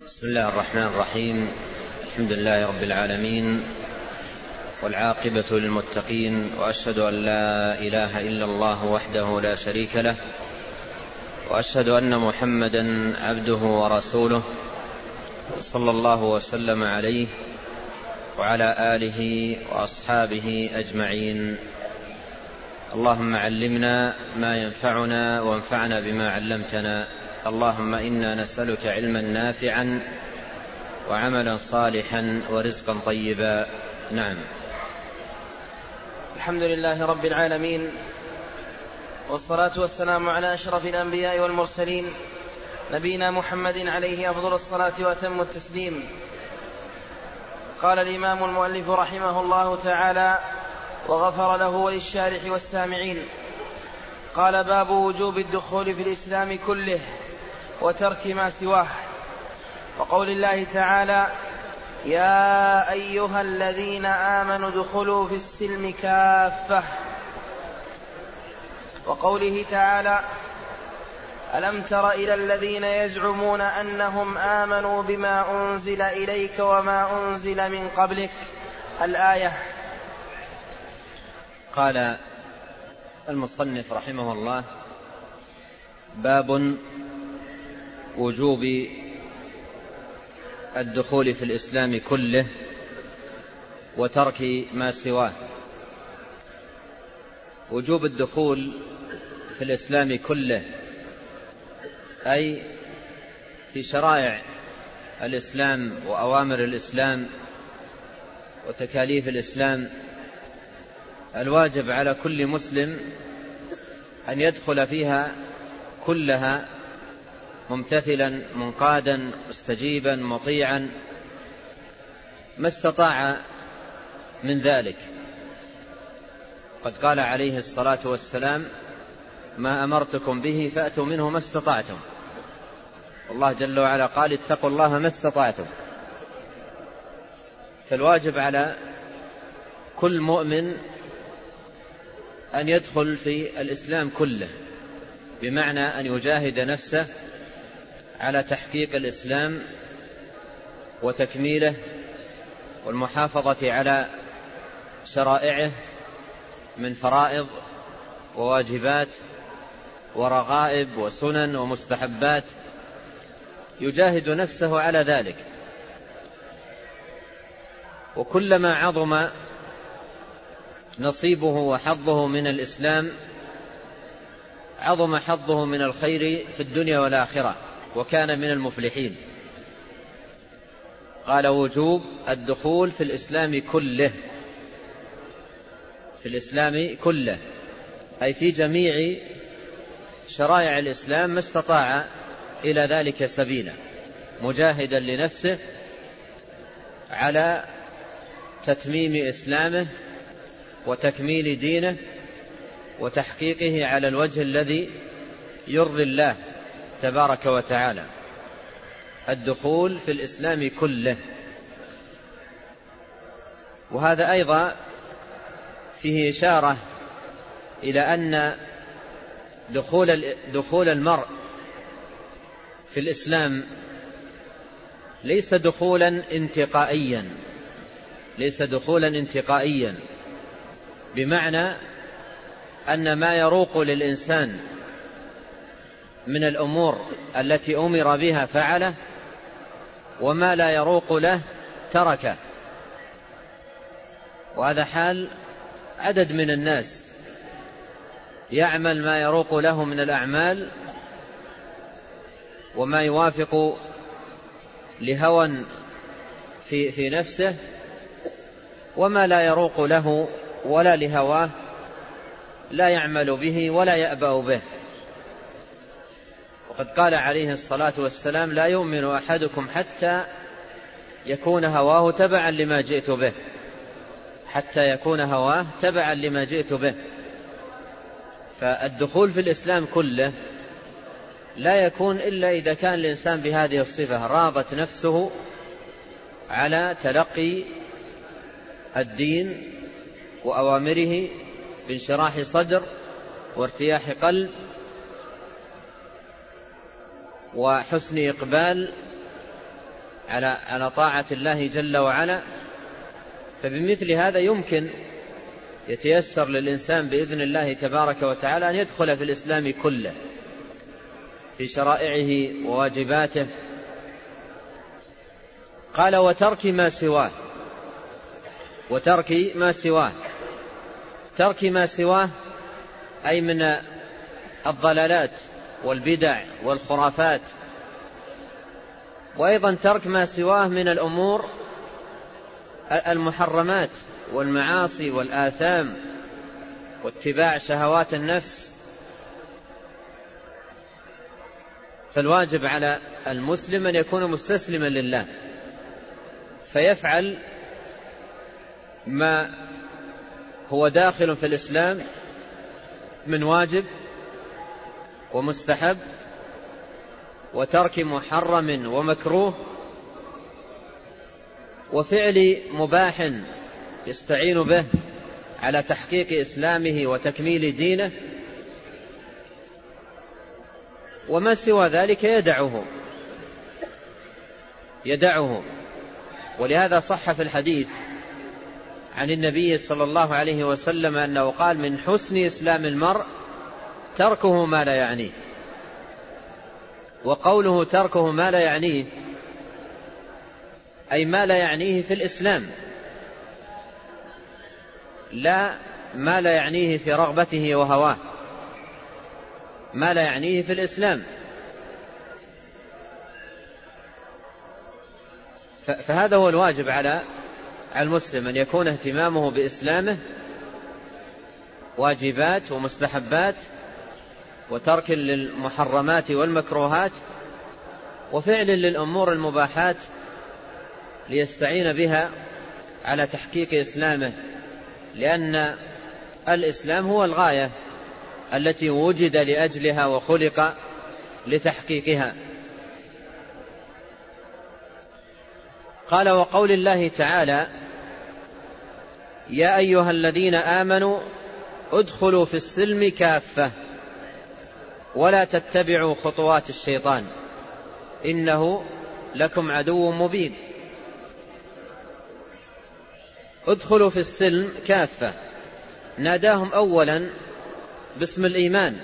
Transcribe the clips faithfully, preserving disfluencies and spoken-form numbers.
بسم الله الرحمن الرحيم. الحمد لله رب العالمين، والعاقبة للمتقين، وأشهد أن لا إله إلا الله وحده لا شريك له، وأشهد أن محمدا عبده ورسوله، صلى الله وسلم عليه وعلى آله وأصحابه أجمعين. اللهم علمنا ما ينفعنا وانفعنا بما علمتنا. اللهم إنا نسألك علما نافعا وعملا صالحا ورزقا طيبا. نعم. الحمد لله رب العالمين، والصلاة والسلام على أشرف الأنبياء والمرسلين، نبينا محمد عليه أفضل الصلاة وأتم التسليم. قال الإمام المؤلف رحمه الله تعالى وغفر له وللشارح والسامعين. قال: باب وجوب الدخول في الإسلام كله وترك ما سواه. وقول الله تعالى: يا أيها الذين آمنوا ادخلوا في السلم كافة. وقوله تعالى: ألم تر إلى الذين يزعمون أنهم آمنوا بما أنزل إليك وما أنزل من قبلك. الآية. قال المصنف رحمه الله: باب وجوب الدخول في الإسلام كله وترك ما سواه. وجوب الدخول في الإسلام كله أي في شرائع الإسلام وأوامر الإسلام وتكاليف الإسلام، الواجب على كل مسلم أن يدخل فيها كلها ممتثلا منقادا مستجيبا مطيعا ما استطاع من ذلك. قد قال عليه الصلاة والسلام: ما أمرتكم به فأتوا منه ما استطعتم. الله جل وعلا قال: اتقوا الله ما استطعتم. فالواجب على كل مؤمن أن يدخل في الإسلام كله، بمعنى أن يجاهد نفسه على تحقيق الإسلام وتكميله والمحافظة على شرائعه من فرائض وواجبات ورغائب وسنن ومستحبات، يجاهد نفسه على ذلك. وكلما عظم نصيبه وحظه من الإسلام عظم حظه من الخير في الدنيا والآخرة، وكان من المفلحين. قال: وجوب الدخول في الإسلام كله. في الإسلام كله أي في جميع شرائع الإسلام ما استطاع إلى ذلك سبيلا، مجاهدا لنفسه على تتميم إسلامه وتكميل دينه وتحقيقه على الوجه الذي يرضي الله تبارك وتعالى. الدخول في الإسلام كله. وهذا أيضا فيه إشارة إلى أن دخول دخول المرء في الإسلام ليس دخولا انتقائيا ليس دخولا انتقائيا بمعنى أن ما يروق للإنسان من الأمور التي أمر بها فعله، وما لا يروق له تركه. وهذا حال عدد من الناس، يعمل ما يروق له من الأعمال وما يوافق لهوى في, في نفسه، وما لا يروق له ولا لهواه لا يعمل به ولا يأبأ به. وقد قال عليه الصلاة والسلام: لا يؤمن أحدكم حتى يكون هواه تبعا لما جئت به حتى يكون هواه تبعا لما جئت به. فالدخول في الإسلام كله لا يكون إلا إذا كان الإنسان بهذه الصفة: راضت نفسه على تلقي الدين وأوامره بانشراح صدر وارتياح قلب وحسن إقبال على على طاعة الله جل وعلا، فبمثل هذا يمكن يتيسر للإنسان بإذن الله تبارك وتعالى أن يدخل في الإسلام كله في شرائعه وواجباته. قال وترك ما سواه، وترك ما سواه، ترك ما سواه أي من الضلالات والبدع والخرافات، وأيضا ترك ما سواه من الأمور المحرمات والمعاصي والآثام واتباع شهوات النفس. فالواجب على المسلم أن يكون مستسلما لله، فيفعل ما هو داخل في الإسلام من واجب ومستحب، وترك محرم ومكروه، وفعل مباح يستعين به على تحقيق إسلامه وتكميل دينه، وما سوى ذلك يدعه يدعه ولهذا صح في الحديث عن النبي صلى الله عليه وسلم أنه قال من حسن إسلام المرء تركه ما لا يعنيه. وقوله تركه ما لا يعنيه أي ما لا يعنيه في الإسلام، لا ما لا يعنيه في رغبته وهواه، ما لا يعنيه في الإسلام. فهذا هو الواجب على المسلم، أن يكون اهتمامه بإسلامه واجبات ومستحبات، وترك للمحرمات والمكروهات، وفعل للأمور المباحات ليستعين بها على تحقيق إسلامه، لأن الإسلام هو الغاية التي وجد لأجلها وخلق لتحقيقها. قال وقول الله تعالى يا أيها الذين آمنوا ادخلوا في السلم كافة ولا تتبعوا خطوات الشيطان إنه لكم عدو مبين. ادخلوا في السلم كافة، ناداهم أولا باسم الإيمان،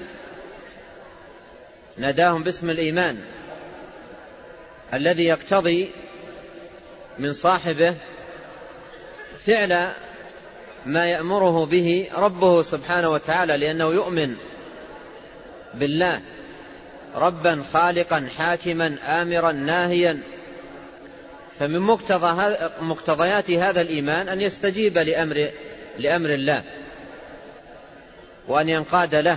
ناداهم باسم الإيمان الذي يقتضي من صاحبه فعل ما يأمره به ربه سبحانه وتعالى، لأنه يؤمن بالله ربا خالقا حاكما آمرا ناهيا. فمن مقتضى مقتضيات هذا الإيمان أن يستجيب لأمر, لأمر الله وأن ينقاد له.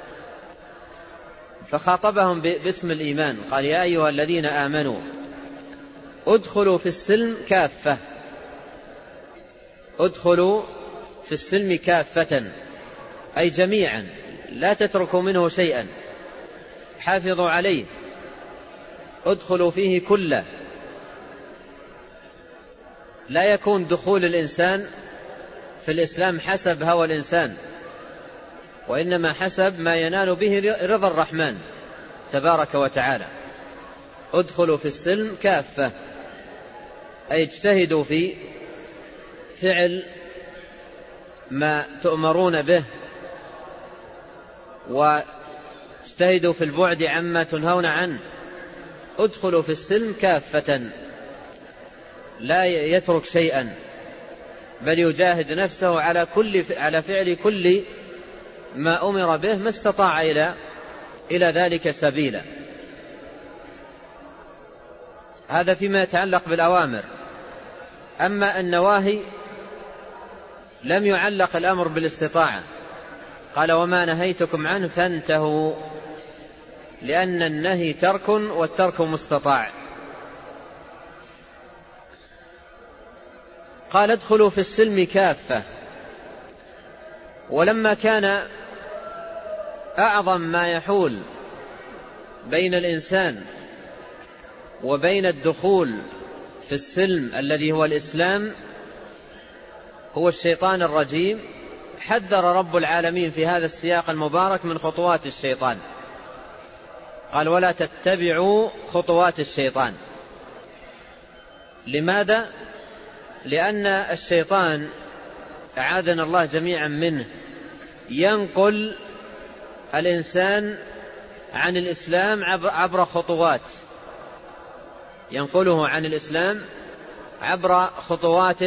فخاطبهم باسم الإيمان، قال يا أيها الذين آمنوا ادخلوا في السلم كافة، ادخلوا في السلم كافة أي جميعا، لا تتركوا منه شيئا، حافظوا عليه، ادخلوا فيه كله. لا يكون دخول الإنسان في الإسلام حسب هوى الإنسان، وإنما حسب ما ينال به رضا الرحمن تبارك وتعالى. ادخلوا في السلم كافة أي اجتهدوا في فعل ما تؤمرون به، واجتهدوا في البعد عما تنهون عنه. ادخلوا في السلم كافة، لا يترك شيئا، بل يجاهد نفسه على كل على فعل كل ما أمر به ما استطاع إلى إلى ذلك سبيلا. هذا فيما يتعلق بالأوامر. أما النواهي لم يعلق الأمر بالاستطاعة، قال وما نهيتكم عنه فانتهوا، لأن النهي ترك والترك مستطاع. قال ادخلوا في السلم كافة، ولما كان أعظم ما يحول بين الإنسان وبين الدخول في السلم الذي هو الإسلام هو الشيطان الرجيم، حذر رب العالمين في هذا السياق المبارك من خطوات الشيطان، قال ولا تتبعوا خطوات الشيطان. لماذا؟ لأن الشيطان أعاذنا الله جميعا منه ينقل الإنسان عن الإسلام عبر خطوات، ينقله عن الإسلام عبر خطوات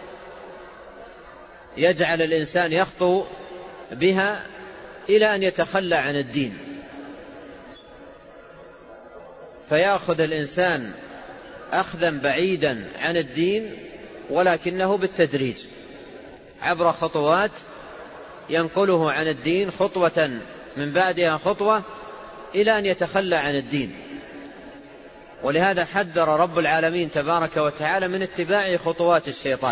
يجعل الإنسان يخطو بها إلى أن يتخلى عن الدين، فيأخذ الإنسان أخذا بعيدا عن الدين ولكنه بالتدريج عبر خطوات ينقله عن الدين خطوة من بعدها خطوة إلى أن يتخلى عن الدين. ولهذا حذر رب العالمين تبارك وتعالى من اتباع خطوات الشيطان،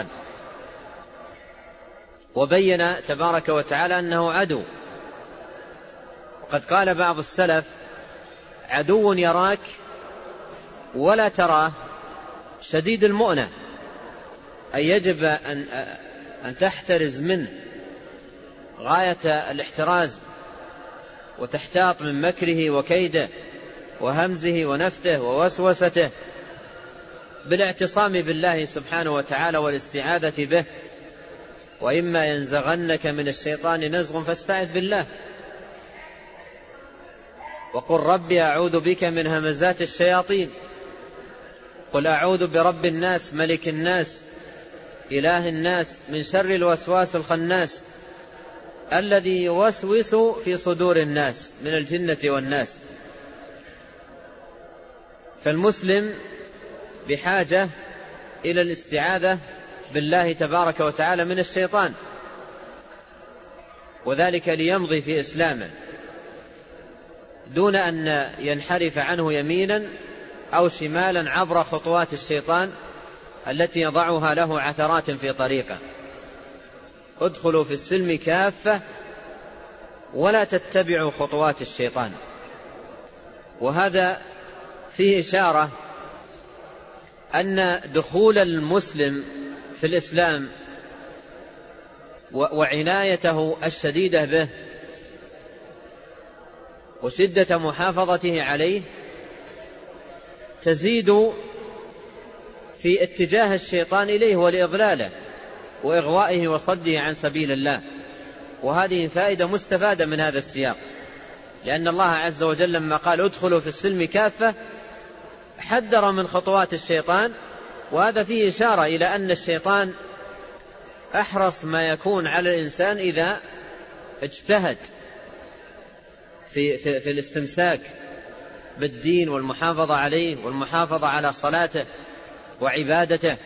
وبين تبارك وتعالى أنه عدو. وقد قال بعض السلف: عدو يراك ولا تراه شديد المؤنة، أي يجب أن أن تحترز منه غاية الاحتراز وتحتاط من مكره وكيده وهمزه ونفته ووسوسته بالاعتصام بالله سبحانه وتعالى والاستعاذة به. وإما ينزغنك من الشيطان نزغ فاستعذ بالله، وقل ربي أعوذ بك من همزات الشياطين، قل أعوذ برب الناس ملك الناس إله الناس من شر الوسواس الخناس الذي يوسوس في صدور الناس من الجنة والناس. فالمسلم بحاجة إلى الاستعاذة بالله تبارك وتعالى من الشيطان، وذلك ليمضي في إسلامه دون أن ينحرف عنه يمينا أو شمالا عبر خطوات الشيطان التي يضعها له عثرات في طريقه. ادخلوا في السلم كافة ولا تتبعوا خطوات الشيطان. وهذا فيه إشارة أن دخول المسلم في الإسلام وعنايته الشديدة به وشدة محافظته عليه تزيد في اتجاه الشيطان إليه ولإضلاله وإغوائه وصده عن سبيل الله. وهذه فائدة مستفادة من هذا السياق، لأن الله عز وجل لما قال ادخلوا في السلم كافة حذر من خطوات الشيطان، وهذا فيه إشارة إلى أن الشيطان أحرص ما يكون على الإنسان إذا اجتهد في, في, في الاستمساك بالدين والمحافظة عليه والمحافظة على صلاته وعبادته،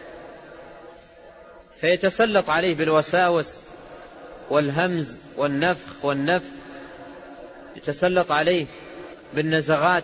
فيتسلط عليه بالوساوس والهمز والنفخ والنفث، يتسلط عليه بالنزغات،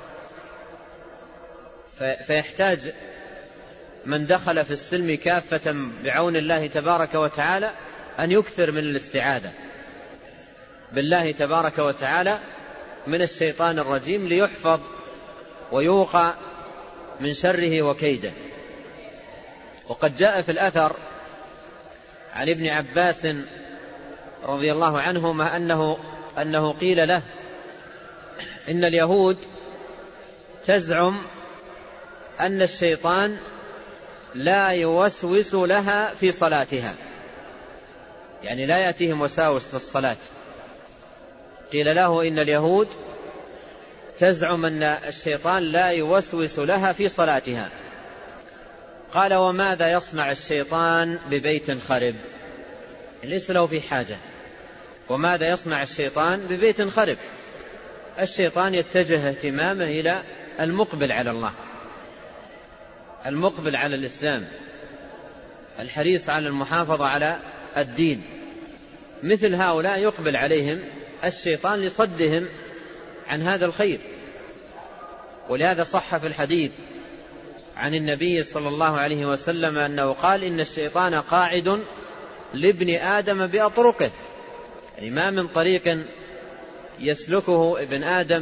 فيحتاج من دخل في السلم كافة بعون الله تبارك وتعالى أن يكثر من الاستعاذة بالله تبارك وتعالى من الشيطان الرجيم ليحفظ ويوقى من شره وكيده. وقد جاء في الأثر عن ابن عباس رضي الله عنهما أنه, أنه قيل له إن اليهود تزعم أن الشيطان لا يوسوس لها في صلاتها، يعني لا يأتيهم وساوس في الصلاة. قيل له إن اليهود تزعم أن الشيطان لا يوسوس لها في صلاتها. قال وماذا يصنع الشيطان ببيت خرب؟ ليس له في حاجة. وماذا يصنع الشيطان ببيت خرب؟ الشيطان يتجه اهتمامه إلى المقبل على الله، المقبل على الإسلام، الحريص على المحافظة على الدين. مثل هؤلاء يقبل عليهم الشيطان لصدهم عن هذا الخير. ولهذا صح في الحديث عن النبي صلى الله عليه وسلم أنه قال إن الشيطان قاعد لابن آدم بأطرقه، يعني ما من طريق يسلكه ابن آدم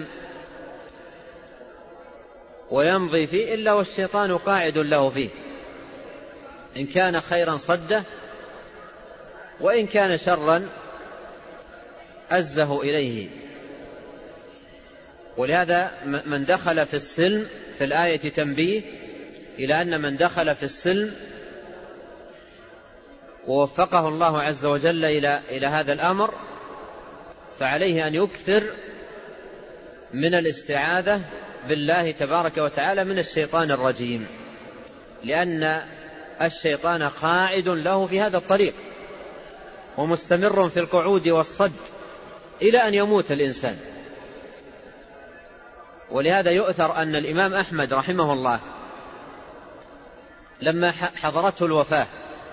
ويمضي فيه إلا والشيطان قاعد له فيه، إن كان خيرا صده وإن كان شرا أزه إليه. ولهذا من دخل في السلم في الآية تنبيه إلى أن من دخل في السلم ووفقه الله عز وجل إلى إلى هذا الأمر فعليه أن يكثر من الاستعاذة بالله تبارك وتعالى من الشيطان الرجيم، لأن الشيطان قاعد له في هذا الطريق ومستمر في القعود والصد إلى أن يموت الإنسان. ولهذا يؤثر أن الإمام أحمد رحمه الله لما حضرته الوفاة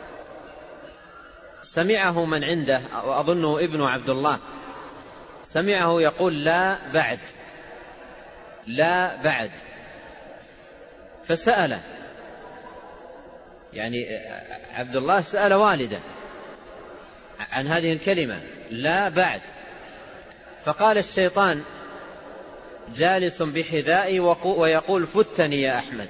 سمعه من عنده وأظنه ابن عبد الله سمعه يقول لا بعد لا بعد، فسأله، يعني عبد الله سأل والده عن هذه الكلمة لا بعد، فقال الشيطان جالس بحذائي ويقول فتني يا أحمد،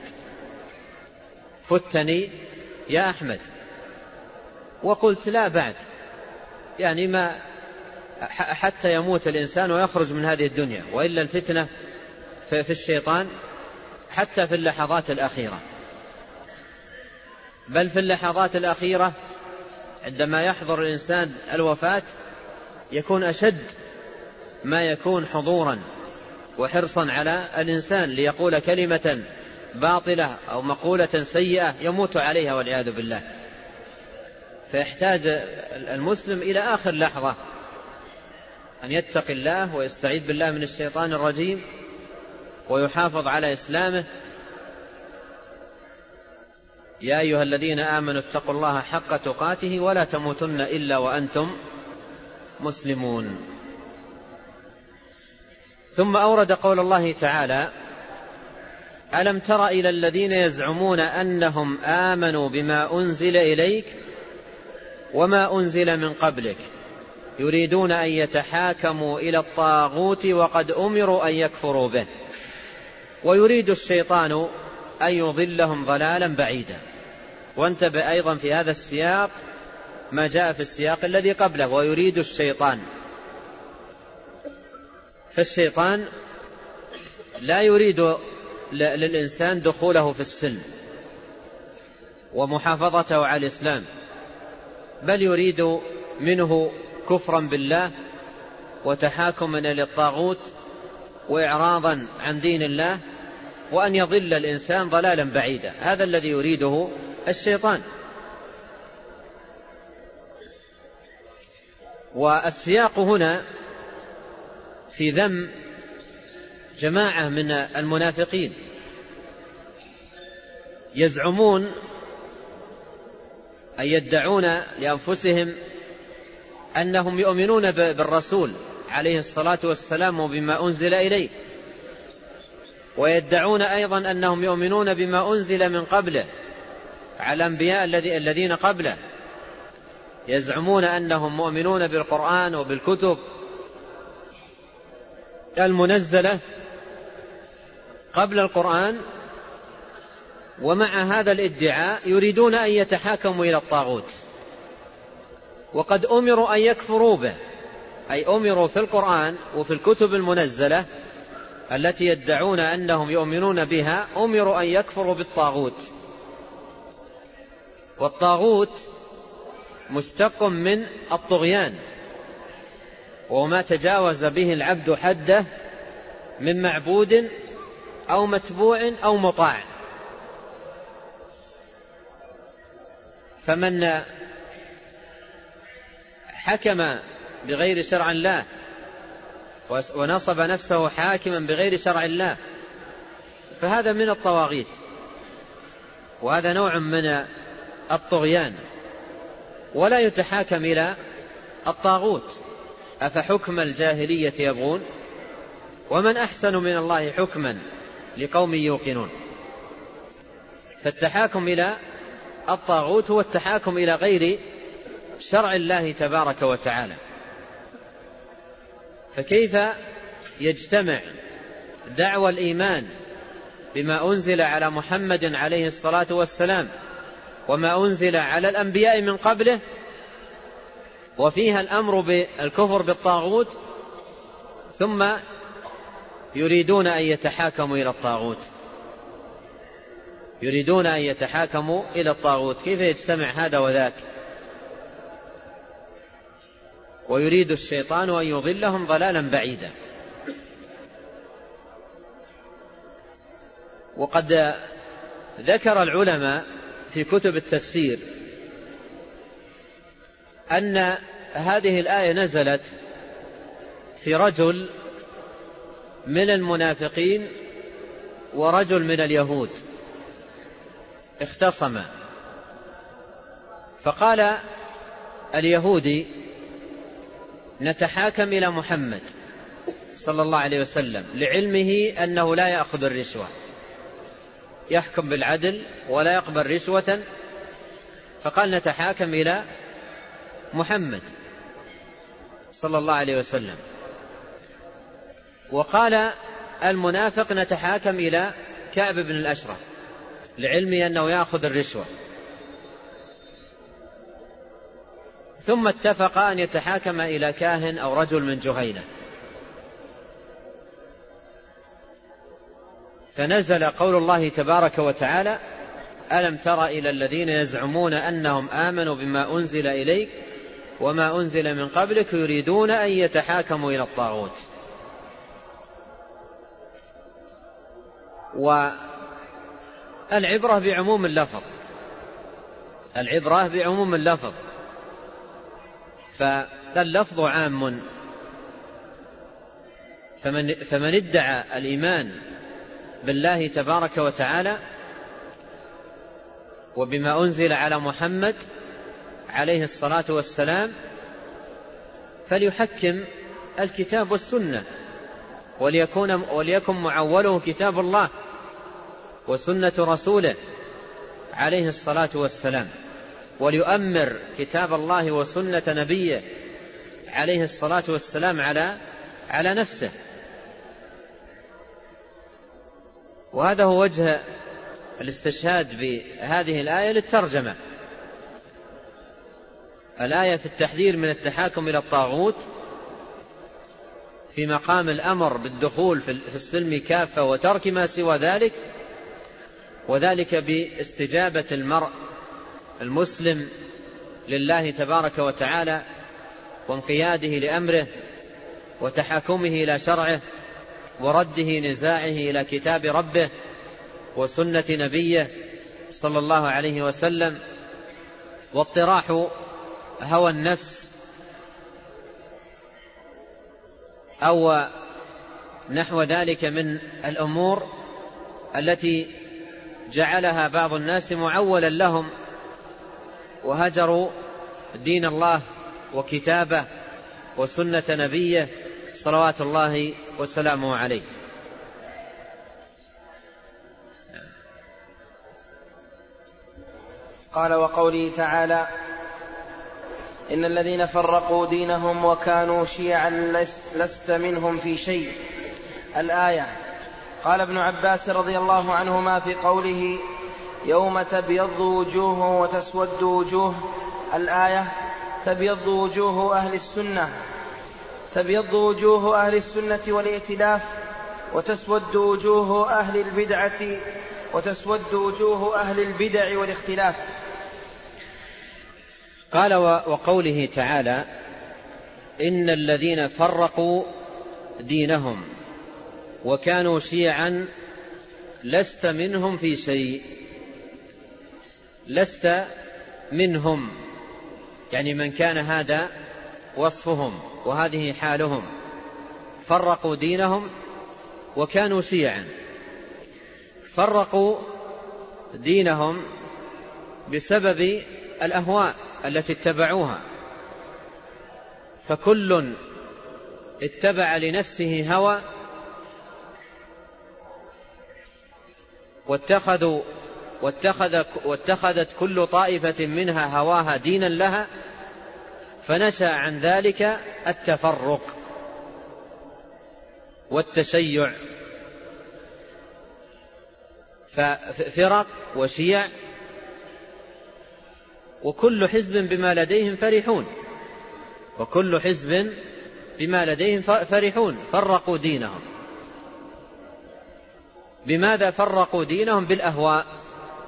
فتني يا أحمد. وقلت لا بعد، يعني ما حتى يموت الإنسان ويخرج من هذه الدنيا، وإلا الفتنة في الشيطان حتى في اللحظات الأخيرة، بل في اللحظات الأخيرة عندما يحضر الإنسان الوفاة يكون أشد ما يكون حضورا وحرصا على الإنسان ليقول كلمة باطلة أو مقولة سيئة يموت عليها والعياذ بالله. فيحتاج المسلم إلى آخر لحظة أن يتقي الله ويستعيذ بالله من الشيطان الرجيم ويحافظ على إسلامه. يا أيها الذين آمنوا اتقوا الله حق تقاته ولا تموتن إلا وأنتم مسلمون. ثم أورد قول الله تعالى ألم تر إلى الذين يزعمون أنهم آمنوا بما أنزل إليك وما أنزل من قبلك يريدون أن يتحاكموا إلى الطاغوت وقد أمروا أن يكفروا به ويريد الشيطان أن يضلهم ضلالا بعيدا. وانتبه أيضا في هذا السياق ما جاء في السياق الذي قبله ويريد الشيطان، فالشيطان لا يريد للإنسان دخوله في السلم ومحافظته على الإسلام، بل يريد منه كفرا بالله وتحاكما إلى الطاغوت وإعراضا عن دين الله وأن يضل الإنسان ضلالا بعيدا. هذا الذي يريده الشيطان. والسياق هنا في ذم جماعة من المنافقين يزعمون أن يدعون لأنفسهم أنهم يؤمنون بالرسول عليه الصلاة والسلام وبما أنزل إليه، ويدعون أيضا أنهم يؤمنون بما أنزل من قبله على الأنبياء الذين قبله، يزعمون أنهم مؤمنون بالقرآن وبالكتب المنزلة قبل القرآن، ومع هذا الادعاء يريدون أن يتحاكموا إلى الطاغوت وقد أمروا أن يكفروا به، أي أمروا في القرآن وفي الكتب المنزلة التي يدعون أنهم يؤمنون بها أمروا أن يكفروا بالطاغوت. والطاغوت مشتق من الطغيان وما تجاوز به العبد حده من معبود أو متبوع أو مطاع. فمن حكم بغير شرع الله ونصب نفسه حاكما بغير شرع الله فهذا من الطواغيت، وهذا نوع من الطغيان، ولا يتحاكم إلى الطاغوت. أفحكم الجاهلية يبغون ومن أحسن من الله حكما لقوم يوقنون. فالتحاكم إلى الطاغوت هو التحاكم إلى غير شرع الله تبارك وتعالى. فكيف يجتمع دعوى الإيمان بما أنزل على محمد عليه الصلاة والسلام وما أنزل على الأنبياء من قبله وفيها الأمر بالكفر بالطاغوت ثم يريدون أن يتحاكموا إلى الطاغوت، يريدون أن يتحاكموا إلى الطاغوت، كيف يجتمع هذا وذاك؟ ويريد الشيطان أن يضلهم ضلالا بعيدا. وقد ذكر العلماء في كتب التفسير أن هذه الآية نزلت في رجل من المنافقين ورجل من اليهود اختصما، فقال اليهودي: نتحاكم إلى محمد صلى الله عليه وسلم لعلمه أنه لا يأخذ الرشوة، يحكم بالعدل ولا يقبل رشوة، فقال نتحاكم إلى محمد صلى الله عليه وسلم. وقال المنافق: نتحاكم إلى كعب بن الأشرف لعلمه أنه يأخذ الرشوة. ثم اتفق أن يتحاكم إلى كاهن أو رجل من جهينة، فنزل قول الله تبارك وتعالى: ألم تر إلى الذين يزعمون أنهم آمنوا بما أنزل إليك وما أنزل من قبلك يريدون أن يتحاكموا إلى الطاغوت. والعبرة بعموم اللفظ، العبرة بعموم اللفظ، فاللفظ عام، فمن, فمن ادعى الإيمان بالله تبارك وتعالى وبما أنزل على محمد عليه الصلاة والسلام فليحكم الكتاب والسنة، وليكون, وليكن معوله كتاب الله وسنة رسوله عليه الصلاة والسلام، وليؤمر كتاب الله وسنة نبيه عليه الصلاة والسلام على على نفسه. وهذا هو وجه الاستشهاد بهذه الآية للترجمة. الآية في التحذير من التحاكم إلى الطاغوت في مقام الأمر بالدخول في السلم كافة وترك ما سوى ذلك، وذلك باستجابة المرء المسلم لله تبارك وتعالى وانقياده لأمره وتحاكمه إلى شرعه ورده نزاعه إلى كتاب ربه وسنة نبيه صلى الله عليه وسلم، واطراح هوى النفس أو نحو ذلك من الأمور التي جعلها بعض الناس معولا لهم وهجروا دين الله وكتابه وسنة نبيه صلوات الله وسلامه عليه. قال: وقوله تعالى: إن الذين فرقوا دينهم وكانوا شيعا لست منهم في شيء. الآية. قال ابن عباس رضي الله عنهما في قوله: يوم تبيض وجوه وتسود وجوه. الآية: تبيض وجوه أهل السنة تبيض وجوه أهل السنة والائتلاف، وتسود وجوه أهل البدعة وتسود وجوه أهل البدع والاختلاف. قال: وقوله تعالى: إن الذين فرقوا دينهم وكانوا شيعا لست منهم في شيء. لست منهم يعني من كان هذا وصفهم وهذه حالهم، فرقوا دينهم وكانوا شيعا. فرقوا دينهم بسبب الأهواء التي اتبعوها، فكل اتبع لنفسه هوى واتخذوا واتخذ واتخذت كل طائفة منها هواها دينا لها، فنشأ عن ذلك التفرق والتشيع، ففرق وشيع، وكل حزب بما لديهم فرحون وكل حزب بما لديهم فرحون. فرقوا دينهم. بماذا فرقوا دينهم؟ بالأهواء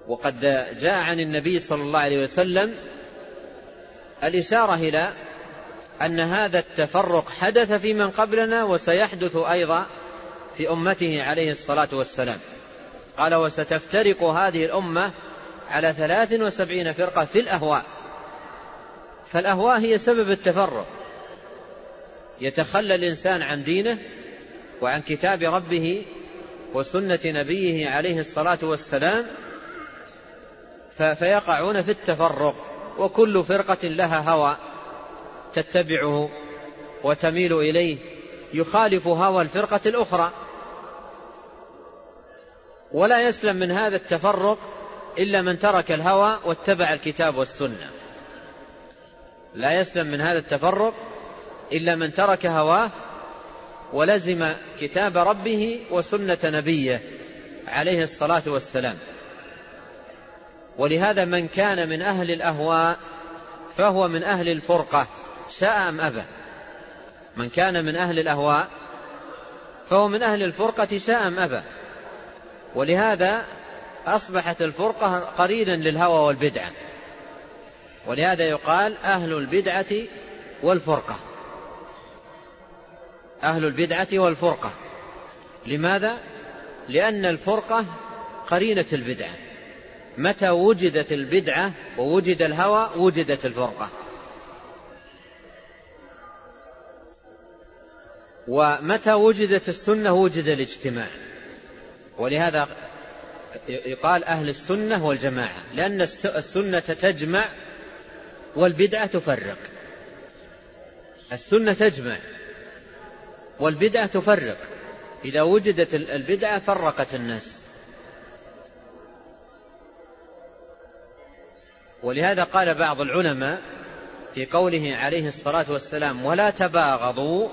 وقد جاء عن النبي صلى الله عليه وسلم الإشارة إلى أن هذا التفرق حدث في من قبلنا وسيحدث أيضا في أمته عليه الصلاة والسلام. قال: وستفترق هذه الأمة على ثلاث وسبعين فرقة في الأهواء. فالأهواء هي سبب التفرق، يتخلى الإنسان عن دينه وعن كتاب ربه وسنة نبيه عليه الصلاة والسلام، فيقعون في التفرق، وكل فرقة لها هوى تتبعه وتميل إليه يخالف هوى الفرقة الأخرى. ولا يسلم من هذا التفرق إلا من ترك الهوى واتبع الكتاب والسنة. لا يسلم من هذا التفرق إلا من ترك هواه ولزم كتاب ربه وسنة نبيه عليه الصلاة والسلام. ولهذا من كان من أهل الأهواء فهو من أهل الفرقة شاء أم أبى. من كان من أهل الأهواء فهو من أهل الفرقة شاء أم أبى. ولهذا أصبحت الفرقة قرينا للهوى والبدعة، ولهذا يقال أهل البدعة والفرقة. أهل البدعة والفرقة. لماذا؟ لأن الفرقة قرينة البدعة. متى وجدت البدعة ووجد الهوى وجدت الفرقة. ومتى وجدت السنة وجد الاجتماع. ولهذا يقال أهل السنة والجماعة، لأن السنة تجمع والبدعة تفرق. السنة تجمع والبدعة تفرق. إذا وجدت البدعة فرقت الناس. ولهذا قال بعض العلماء في قوله عليه الصلاة والسلام: ولا تباغضوا،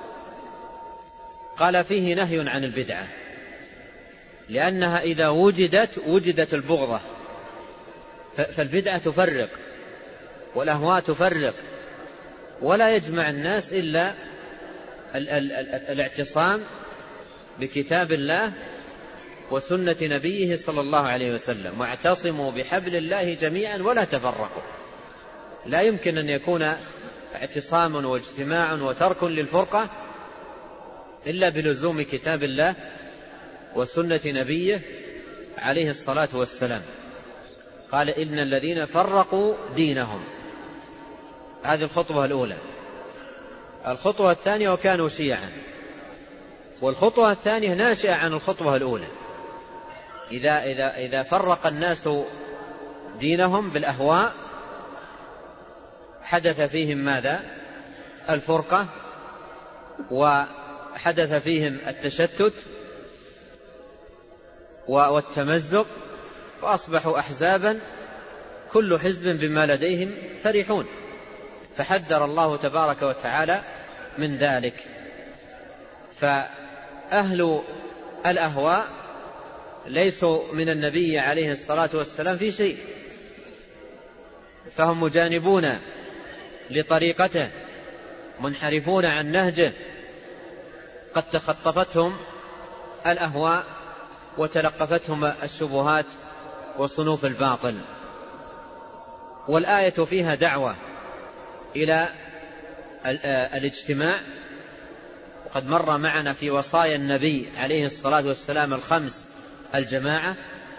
قال فيه نهي عن البدعة، لأنها إذا وجدت وجدت البغضة. فالبدعة تفرق والأهواء تفرق، ولا يجمع الناس إلا الاعتصام بكتاب الله وسنة نبيه صلى الله عليه وسلم. واعتصموا بحبل الله جميعا ولا تفرقوا. لا يمكن أن يكون اعتصام واجتماع وترك للفرقة إلا بلزوم كتاب الله وسنة نبيه عليه الصلاة والسلام. قال: إن الذين فرقوا دينهم. هذه الخطوة الأولى. الخطوة الثانية: وكانوا شيعا. والخطوة الثانية ناشئة عن الخطوة الأولى. إذا, إذا, إذا فرق الناس دينهم بالأهواء حدث فيهم ماذا؟ الفرقة، وحدث فيهم التشتت والتمزق، وأصبحوا أحزابا كل حزب بما لديهم فرحون. فحذر الله تبارك وتعالى من ذلك. فأهل الأهواء ليسوا من النبي عليه الصلاة والسلام في شيء، فهم مجانبون لطريقته، منحرفون عن نهجه، قد تخطفتهم الأهواء وتلقفتهم الشبهات وصنوف الباطل. والآية فيها دعوة إلى الاجتماع، وقد مر معنا في وصايا النبي عليه الصلاة والسلام الخمس الجماعة.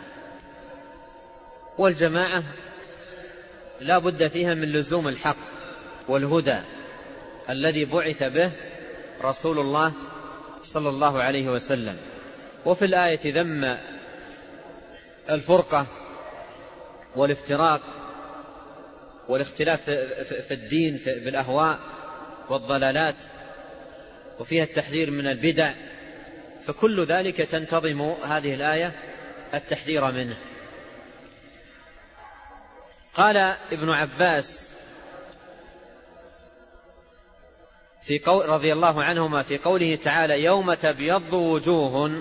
والجماعة لا بد فيها من لزوم الحق والهدى الذي بعث به رسول الله صلى الله عليه وسلم. وفي الآية ذم الفرقة والافتراق والاختلاف في الدين بالأهواء والضلالات، وفيها التحذير من البدع. فكل ذلك تنتظم هذه الآية التحذير منه. قال ابن عباس في قول رضي الله عنهما في قوله تعالى: يوم تبيض وجوه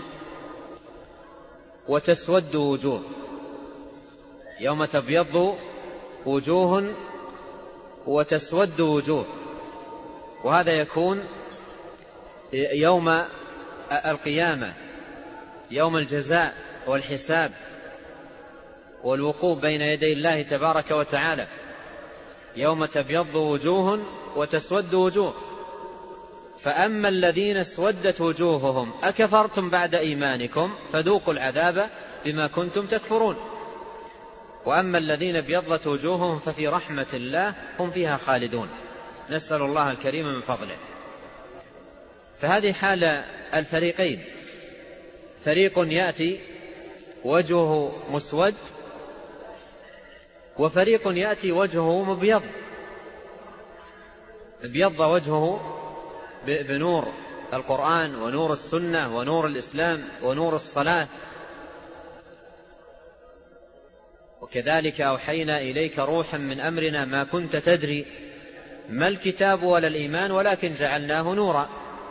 وتسود وجوه. يوم تبيض وجوه وتسود وجوه، وهذا يكون يوم القيامة، يوم الجزاء والحساب. والوقوف بين يدي الله تبارك وتعالى، يوم تبيض وجوه وتسود وجوه. فأما الذين اسودت وجوههم أكفرتم بعد إيمانكم فذوقوا العذاب بما كنتم تكفرون، وأما الذين ابيضت وجوههم ففي رحمة الله هم فيها خالدون، نسأل الله الكريم من فضله. فهذه حال الفريقين، فريق يأتي وجهه مسود، وفريق يأتي وجهه مبيض، ابيض وجهه بنور القرآن ونور السنة ونور الإسلام ونور الصلاة. وكذلك أوحينا إليك روحا من أمرنا ما كنت تدري ما الكتاب ولا الإيمان ولكن جعلناه نورا.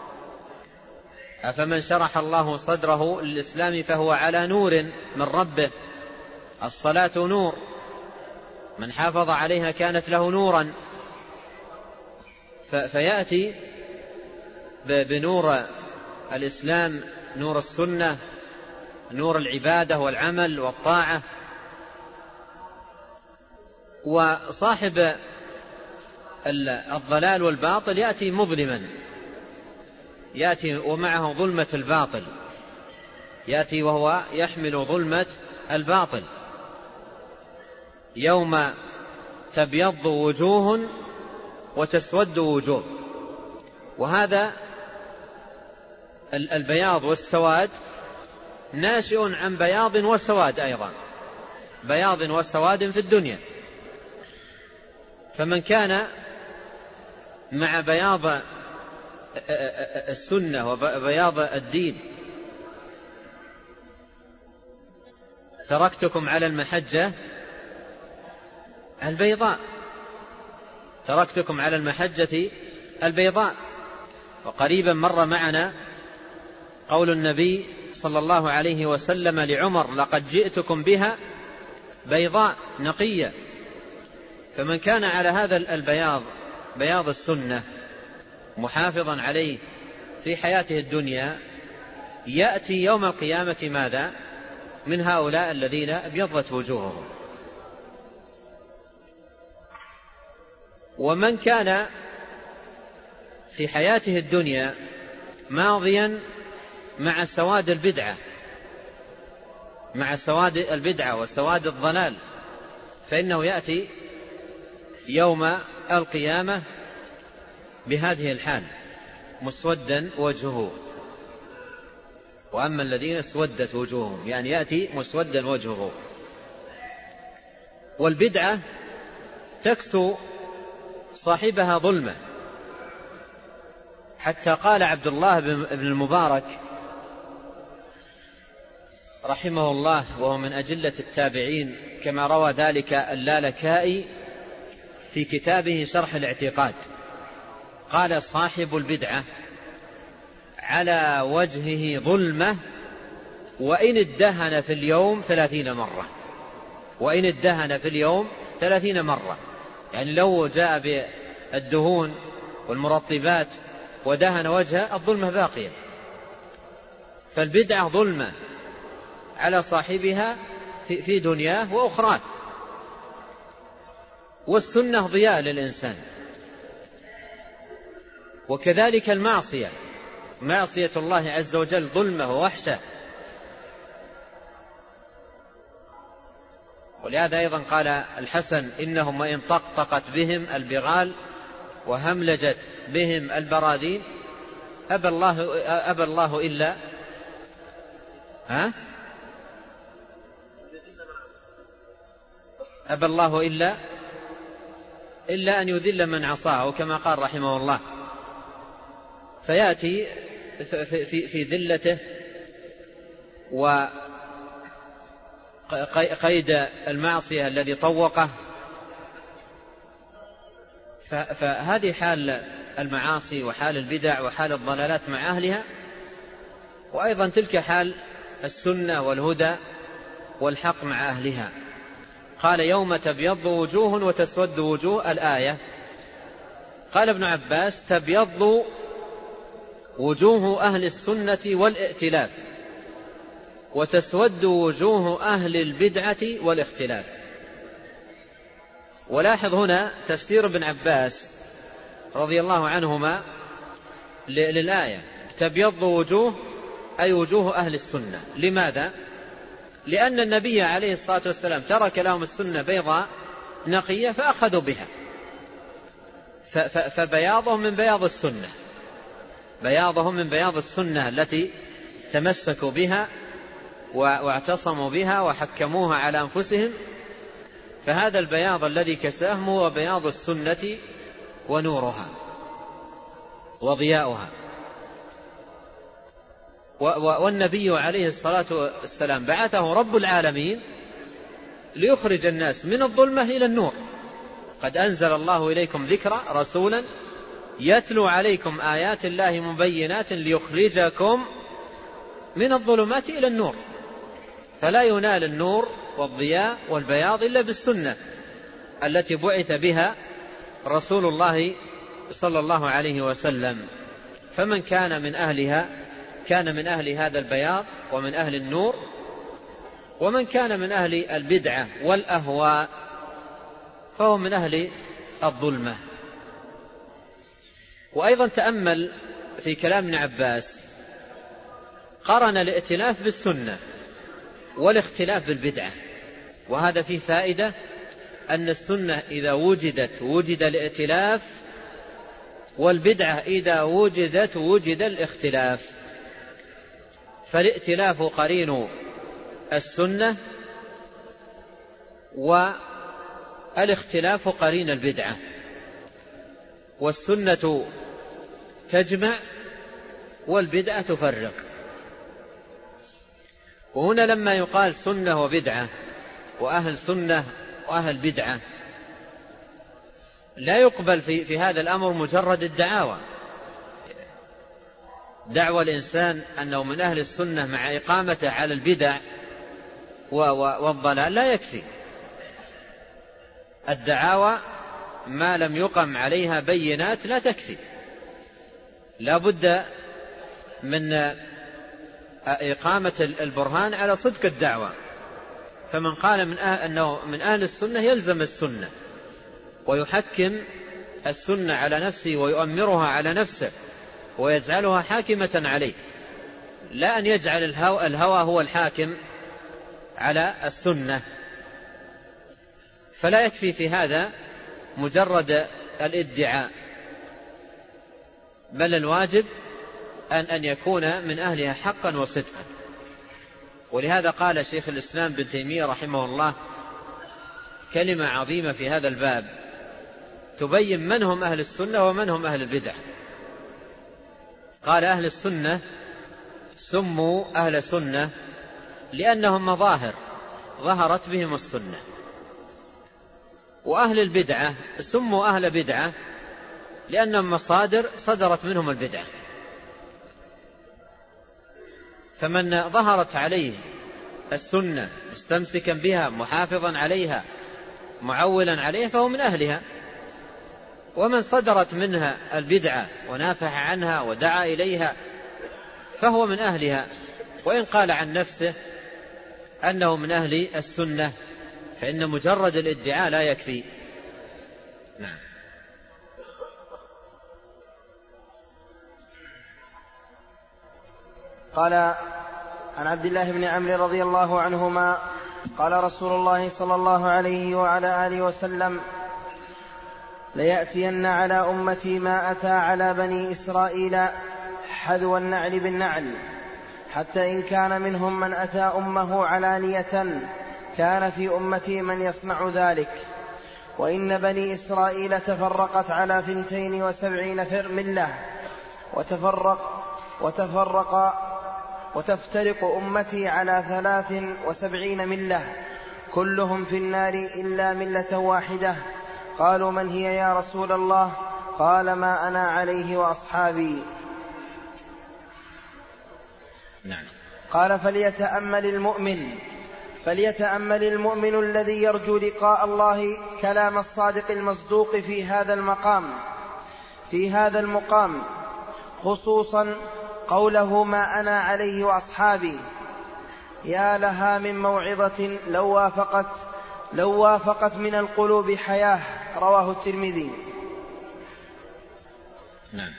أفمن شرح الله صدره للإسلام فهو على نور من ربه، الصلاة نور، من حافظ عليها كانت له نورا. فيأتي بنور الإسلام، نور السنة، نور العبادة والعمل والطاعة. وصاحب الضلال والباطل يأتي مظلما، يأتي ومعه ظلمة الباطل، يأتي وهو يحمل ظلمة الباطل. يوم تبيض وجوه وتسود وجوه. وهذا البياض والسواد ناشئ عن بياض وسواد أيضا، بياض وسواد في الدنيا. فمن كان مع بياض السنة وبياض الدين تركتكم على المحجة البيضاء، تركتكم على المحجة البيضاء. وقريبا مر معنا قول النبي صلى الله عليه وسلم لعمر: لقد جئتكم بها بيضاء نقية. فمن كان على هذا البياض، بياض السنة، محافظا عليه في حياته الدنيا، يأتي يوم القيامة ماذا؟ من هؤلاء الذين ابيضت وجوههم. ومن كان في حياته الدنيا ماضيا مع سواد البدعة، مع سواد البدعة وسواد الضلال، فإنه يأتي يوم القيامة بهذه الحال مسودا وجهه. وأما الذين اسودت وجوههم، يعني يأتي مسودا وجهه. والبدعة تكسو صاحبها ظلمة، حتى قال عبد الله بن المبارك رحمه الله، وهو من أجلة التابعين، كما روى ذلك اللالكائي في كتابه شرح الاعتقاد، قال: صاحب البدعة على وجهه ظلمة وإن ادهن في اليوم ثلاثين مرة، وإن ادهن في اليوم ثلاثين مرة. يعني لو جاء بالدهون والمرطبات ودهن وجهه الظلمة باقية. فالبدعة ظلمة على صاحبها في دنياه وأخراه، والسنة ضياء للإنسان. وكذلك المعصية، معصية الله عز وجل ظلمة ووحشة. ولهذا أيضا قال الحسن: إنهم وإن طقطقت بهم البغال وهملجت بهم البراذين أبى الله, أبى الله إلا ها أبى الله إلا إلا أن يذل من عصاه، كما قال رحمه الله. فيأتي في, في ذلته وقيد المعصية الذي طوقه. فهذه حال المعاصي وحال البدع وحال الضلالات مع أهلها، وأيضا تلك حال السنة والهدى والحق مع أهلها. قال: يوم تبيض وجوه وتسود وجوه. الآية قال ابن عباس: تبيض وجوه أهل السنة والائتلاف، وتسود وجوه أهل البدعة والاختلاف. ولاحظ هنا تفسير ابن عباس رضي الله عنهما للآية: تبيض وجوه أي وجوه أهل السنة. لماذا؟ لأن النبي عليه الصلاة والسلام ترك لهم السنة بيضاء نقية فأخذوا بها، فبياضهم من بياض السنة، بياضهم من بياض السنة التي تمسكوا بها واعتصموا بها وحكموها على أنفسهم. فهذا البياض الذي كساهم هو بياض السنة ونورها وضياؤها. والنبي عليه الصلاة والسلام بعثه رب العالمين ليخرج الناس من الظلمة إلى النور. قد أنزل الله إليكم ذكرا رسولا يتلو عليكم آيات الله مبينات ليخرجكم من الظلمات إلى النور. فلا ينال النور والضياء والبياض إلا بالسنة التي بعث بها رسول الله صلى الله عليه وسلم. فمن كان من أهلها كان من أهل هذا البياض ومن أهل النور، ومن كان من أهل البدعة والأهواء فهو من أهل الظلمة. وأيضا تأمل في كلام ابن عباس، قرن الائتلاف بالسنة والاختلاف بالبدعة، وهذا فيه فائدة أن السنة إذا وجدت وجد الائتلاف، والبدعة إذا وجدت وجد الاختلاف. فالائتلاف قرين السنة والاختلاف قرين البدعة، والسنة تجمع والبدعة تفرق. وهنا لما يقال سنة وبدعة وأهل سنة وأهل بدعة لا يقبل في, في هذا الأمر مجرد الدعاوى. دعوى الإنسان أنه من أهل السنة مع إقامته على البدع والضلال لا يكفي. الدعاوى ما لم يقم عليها بينات لا تكفي، لا بد من إقامة البرهان على صدق الدعوة. فمن قال من أهل أنه من أهل السنة يلزم السنة ويحكم السنة على نفسه ويؤمرها على نفسه ويجعلها حاكمة عليه، لا أن يجعل الهوى, الهوى هو الحاكم على السنة. فلا يكفي في هذا مجرد الادعاء، بل الواجب أن أن يكون من أهلها حقا وصدقا. ولهذا قال شيخ الإسلام ابن تيمية رحمه الله كلمة عظيمة في هذا الباب تبين من هم أهل السنة ومن هم أهل البدع. قال: أهل السنة سموا أهل سنة لأنهم مظاهر ظهرت بهم السنة، وأهل البدعة سموا أهل بدعة لأنهم مصادر صدرت منهم البدعة. فمن ظهرت عليه السنة مستمسكا بها محافظا عليها معولا عليها فهو من أهلها، ومن صدرت منها البدعة ونافح عنها ودعا إليها فهو من أهلها، وإن قال عن نفسه أنه من أهل السنة فإن مجرد الادعاء لا يكفي. نعم. قال عن عبد الله بن عمرو رضي الله عنهما قال رسول الله صلى الله عليه وعلى آله وسلم: ليأتين على أمتي ما أتى على بني إسرائيل حذو النعل بالنعل، حتى إن كان منهم من أتى أمه علانية كان في أمتي من يصنع ذلك. وإن بني إسرائيل تفرقت على ثنتين وسبعين ملة، وتفرق وتفرق وتفترق أمتي على ثلاث وسبعين ملة، كلهم في النار إلا ملة واحدة. قالوا: من هي يا رسول الله؟ قال: ما أنا عليه وأصحابي. نعم. قال: فليتأمل المؤمن فليتأمل المؤمن الذي يرجو لقاء الله كلام الصادق المصدوق في هذا المقام في هذا المقام خصوصا قوله: ما أنا عليه وأصحابي. يا لها من موعظة لو وافقت لو وافقت من القلوب حياة. رواه الترمذي. نعم.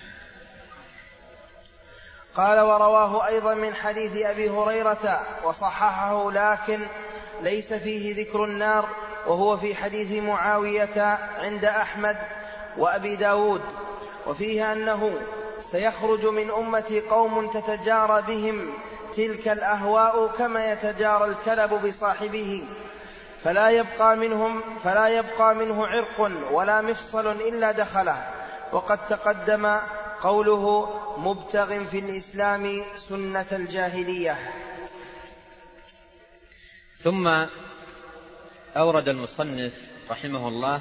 قال ورواه أيضا من حديث أبي هريرة وصححه لكن ليس فيه ذكر النار، وهو في حديث معاوية عند أحمد وأبي داود، وفيه أنه سيخرج من أمتي قوم تتجارى بهم تلك الأهواء كما يتجارى الكلب بصاحبه، فلا يبقى منهم فلا يبقى منه عرق ولا مفصل إلا دخله. وقد تقدم قوله مبتغ في الإسلام سنة الجاهلية. ثم أورد المصنف رحمه الله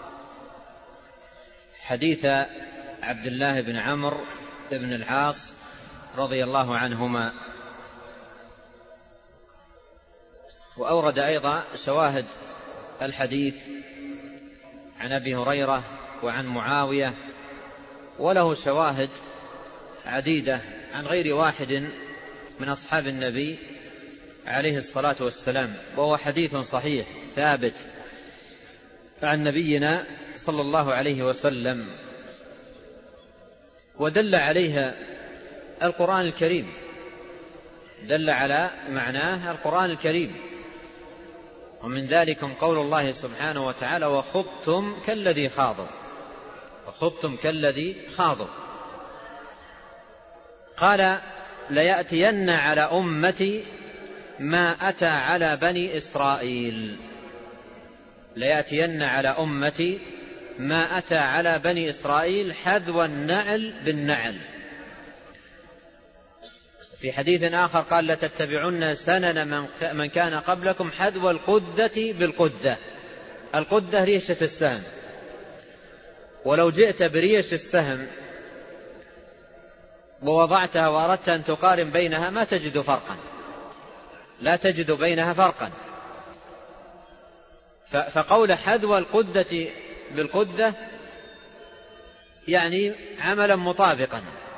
حديث عبد الله بن عمرو بن العاص رضي الله عنهما، وأورد أيضا شواهد الحديث عن أبي هريرة وعن معاوية، وله شواهد عديدة عن غير واحد من أصحاب النبي عليه الصلاة والسلام، وهو حديث صحيح ثابت عن نبينا صلى الله عليه وسلم، ودل عليها القرآن الكريم، دل على معناه القرآن الكريم. ومن ذلكم قول الله سبحانه وتعالى وخضتم كالذي خاضوا، وخضتم كالذي خاضوا. قال ليأتين على أمتي ما أتى على بني إسرائيل، ليأتين على أمتي ما أتى على بني إسرائيل حذو النعل بالنعل. في حديث آخر قال لتتبعن سنن من كان قبلكم حذو القدة بالقدة. القدة ريشة السهم، ولو جئت بريش السهم ووضعتها وأردت أن تقارن بينها ما تجد فرقا، لا تجد بينها فرقا. فقول حذو القدة بالقدة يعني عملا مطابقا،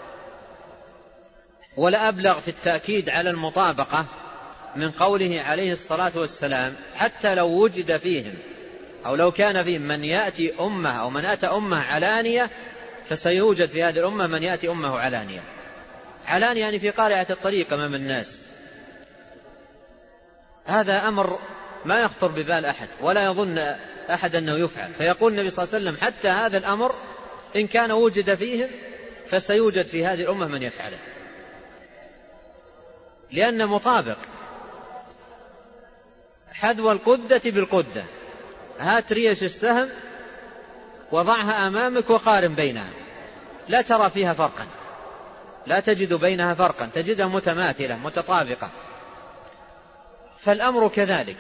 ولا أبلغ في التأكيد على المطابقة من قوله عليه الصلاة والسلام حتى لو وجد فيهم أو لو كان فيهم من يأتي أمه أو من أتى أمه علانية فسيوجد في هذه الأمة من يأتي أمه علانية. علانية يعني في قارعة الطريق أمام الناس. هذا أمر ما يخطر ببال أحد ولا يظن أحد أنه يفعل، فيقول النبي صلى الله عليه وسلم حتى هذا الأمر إن كان وجد فيهم فسيوجد في هذه الأمة من يفعله، لأن مطابق. حذو القدة بالقدة، هات ريش السهم وضعها أمامك وقارن بينها، لا ترى فيها فرقا، لا تجد بينها فرقا، تجدها متماثلة متطابقة. فالأمر كذلك،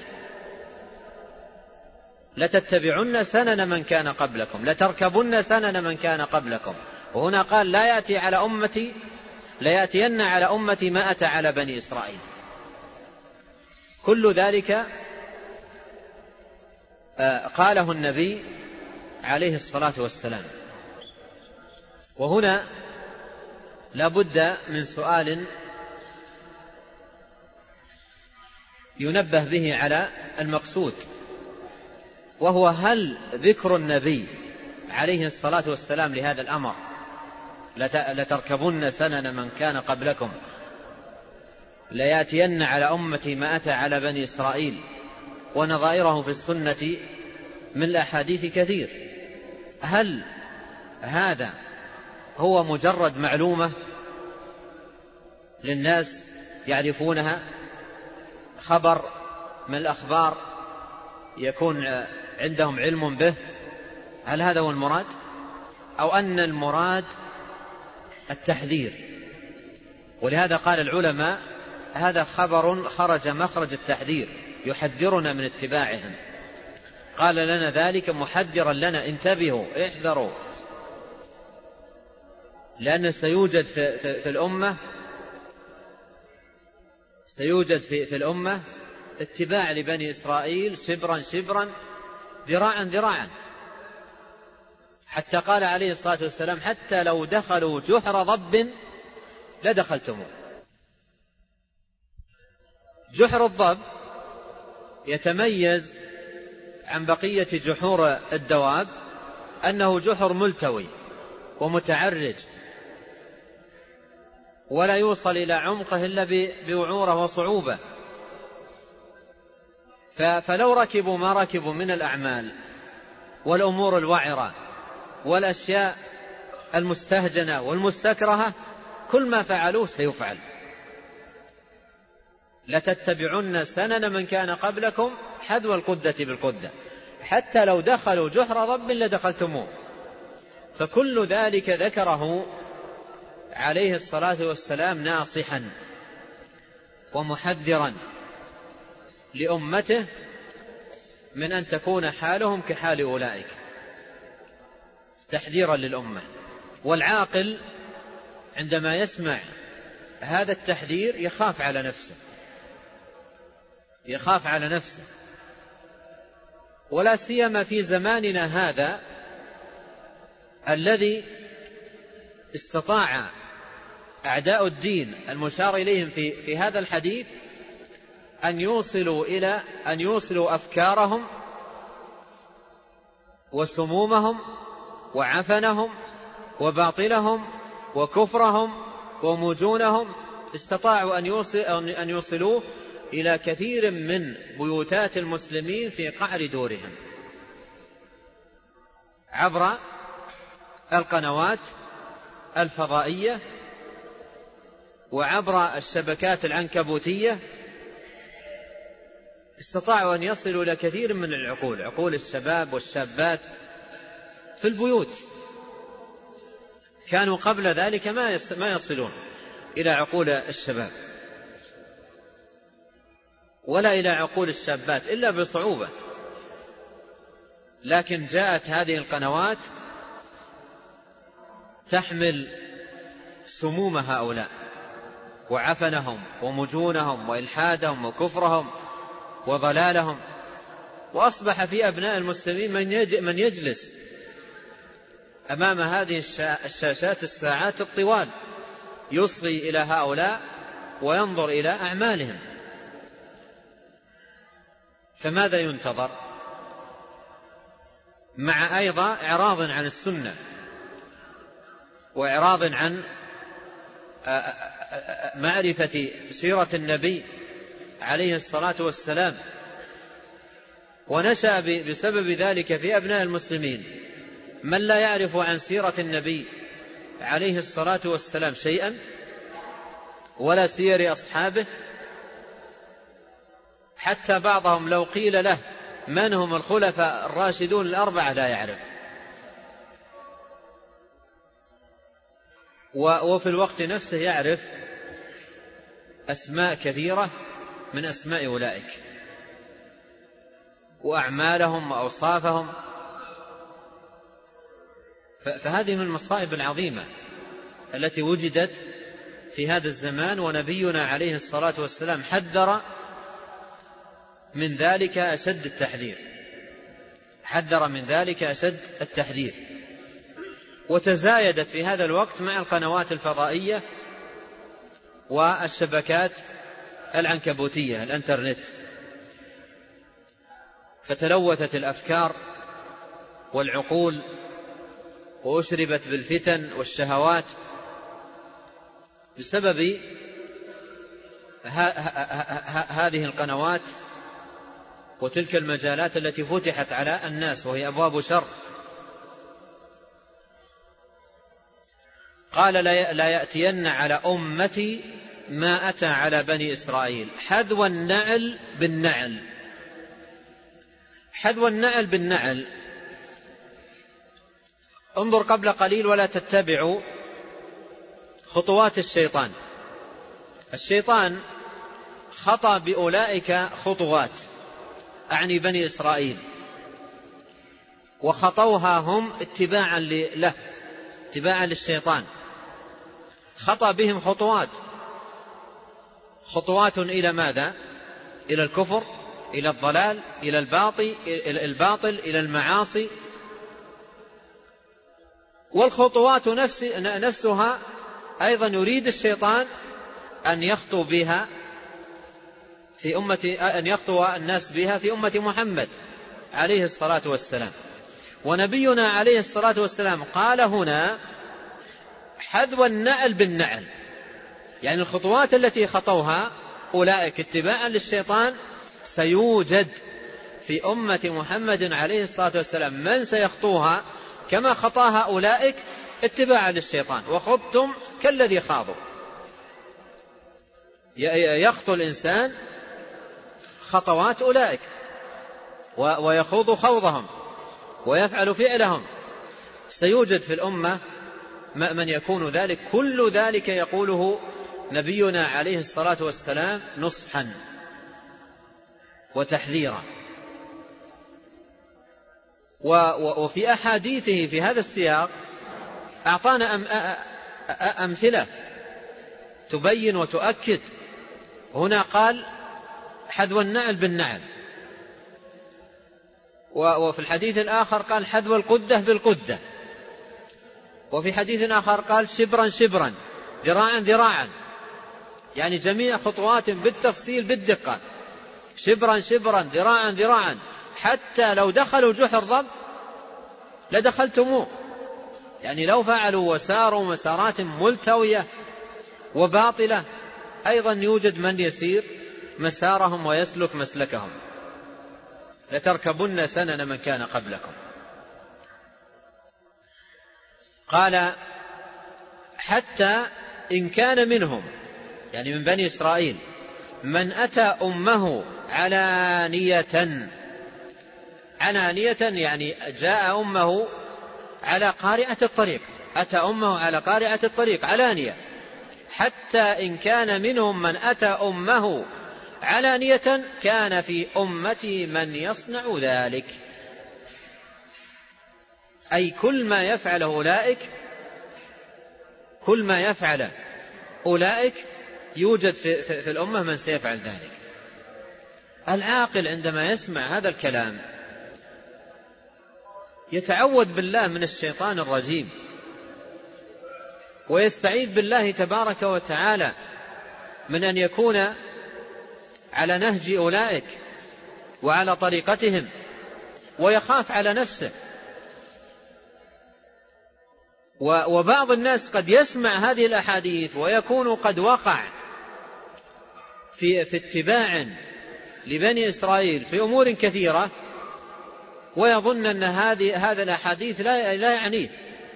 لتتبعن سنن من كان قبلكم، لتركبن سنن من كان قبلكم. وهنا قال لا يأتي على أمتي لا يأتين على أمتي ما أتى على بني إسرائيل. كل ذلك قاله النبي عليه الصلاة والسلام. وهنا لا بد من سؤال ينبه به على المقصود، وهو هل ذكر النبي عليه الصلاة والسلام لهذا الأمر لتركبن سنن من كان قبلكم ليأتين على أمتي ما أتى على بني إسرائيل ونظائره في السنة من الأحاديث كثير، هل هذا هو مجرد معلومة للناس يعرفونها، خبر من الأخبار يكون عندهم علم به؟ هل هذا هو المراد، أو أن المراد التحذير؟ ولهذا قال العلماء هذا خبر خرج مخرج التحذير، يحذرنا من اتباعهم. قال لنا ذلك محذرا لنا، انتبهوا احذروا، لأن سيوجد في, في, في الأمة سيوجد في, في الأمة اتباع لبني إسرائيل شبرا شبرا ذراعا ذراعا، حتى قال عليه الصلاة والسلام حتى لو دخلوا جحر ضب لدخلتموه. جحر الضب يتميز عن بقية جحور الدواب أنه جحر ملتوي ومتعرج، ولا يوصل إلى عمقه إلا بوعورة وصعوبة. فلو ركبوا ما ركبوا من الأعمال والأمور الوعرة والأشياء المستهجنة والمستكرهة، كل ما فعلوه سيفعل. لتتبعن سنن من كان قبلكم حذو القدة بالقدة، حتى لو دخلوا جحر ضب لدخلتموه. فكل ذلك ذكره عليه الصلاة والسلام ناصحا ومحذرا لأمته من أن تكون حالهم كحال أولئك، تحذيرا للأمة. والعاقل عندما يسمع هذا التحذير يخاف على نفسه، يخاف على نفسه، ولا سيما في زماننا هذا الذي استطاع أعداء الدين المشار إليهم في, في هذا الحديث أن يوصلوا إلى أن يوصلوا أفكارهم وسمومهم وعفنهم وباطلهم وكفرهم ومجونهم، استطاعوا أن يوصل أن يوصلوه إلى كثير من بيوتات المسلمين في قعر دورهم عبر القنوات الفضائية وعبر الشبكات العنكبوتية. استطاعوا أن يصلوا إلى كثير من العقول، عقول الشباب والشابات في البيوت. كانوا قبل ذلك ما يصلون إلى عقول الشباب ولا إلى عقول الشابات إلا بصعوبة، لكن جاءت هذه القنوات تحمل سموم هؤلاء وعفنهم ومجونهم وإلحادهم وكفرهم وضلالهم، وأصبح في أبناء المسلمين من يجلس أمام هذه الشاشات الساعات الطوال يصغي إلى هؤلاء وينظر إلى أعمالهم. فماذا ينتظر؟ مع أيضا إعراض عن السنة وإعراض عن معرفة سيرة النبي عليه الصلاة والسلام. ونشأ بسبب ذلك في أبناء المسلمين من لا يعرف عن سيرة النبي عليه الصلاة والسلام شيئا ولا سير أصحابه، حتى بعضهم لو قيل له من هم الخلفاء الراشدون الأربعة لا يعرف. وفي الوقت نفسه يعرف أسماء كثيرة من أسماء أولئك وأعمالهم وأوصافهم. فهذه من المصائب العظيمة التي وجدت في هذا الزمان، ونبينا عليه الصلاة والسلام حذر من ذلك أشد التحذير، حذر من ذلك أشد التحذير. وتزايدت في هذا الوقت مع القنوات الفضائية والشبكات العنكبوتية الانترنت، فتلوثت الأفكار والعقول وأشربت بالفتن والشهوات بسبب هذه القنوات وتلك المجالات التي فتحت على الناس وهي أبواب شر. قال لا يأتين على أمتي ما أتى على بني إسرائيل حذو النعل بالنعل. حذو النعل بالنعل، انظر قبل قليل ولا تتبعوا خطوات الشيطان. الشيطان خطأ بأولئك خطوات، أعني بني إسرائيل، وخطوها هم اتباعا له، اتباعا للشيطان. خطأ بهم خطوات، خطوات إلى ماذا؟ إلى الكفر، إلى الضلال، إلى الباطل، الباطل إلى المعاصي. والخطوات نفس نفسها أيضا يريد الشيطان أن يخطو بها في أمة أن يخطو الناس بها في أمة محمد عليه الصلاة والسلام. ونبينا عليه الصلاة والسلام قال هنا حذو النعل بالنعل، يعني الخطوات التي خطوها أولئك اتباعا للشيطان سيوجد في أمة محمد عليه الصلاة والسلام من سيخطوها كما خطاها أولئك اتباعا للشيطان، وخضتم كالذي خاضوا. يخطو الإنسان خطوات أولئك ويخوض خوضهم ويفعل فعلهم، سيوجد في الأمة من يكون ذلك. كل ذلك يقوله نبينا عليه الصلاة والسلام نصحا وتحذيرا. وفي أحاديثه في هذا السياق أعطانا أمثلة تبين وتؤكد. هنا قال حذو النعل بالنعل، وفي الحديث الآخر قال حذو القدة بالقدة، وفي حديث آخر قال شبرا شبرا ذراعا ذراعا، يعني جميع خطوات بالتفصيل بالدقة، شبرا شبرا ذراعا ذراعا، حتى لو دخلوا جحر ضب لدخلتموه. يعني لو فعلوا وساروا مسارات ملتوية وباطلة أيضا يوجد من يسير مسارهم ويسلك مسلكهم، لتركبن سنن من كان قبلكم. قال حتى إن كان منهم، يعني من بني إسرائيل، من أتى أمه علانية، علانية يعني جاء أمه على قارعة الطريق، أتى أمه على قارعة الطريق علانية. حتى إن كان منهم من أتى أمه علانية كان في أمتي من يصنع ذلك، أي كل ما يفعل أولئك كل ما يفعل أولئك يوجد في, في, في الأمة من سيفعل ذلك. العاقل عندما يسمع هذا الكلام يتعوذ بالله من الشيطان الرجيم ويستعيذ بالله تبارك وتعالى من أن يكون على نهج أولئك وعلى طريقتهم، ويخاف على نفسه. وبعض الناس قد يسمع هذه الأحاديث ويكون قد وقع في, في اتباع لبني إسرائيل في أمور كثيرة، ويظن أن هذه هذا الأحاديث لا, لا يعنيه،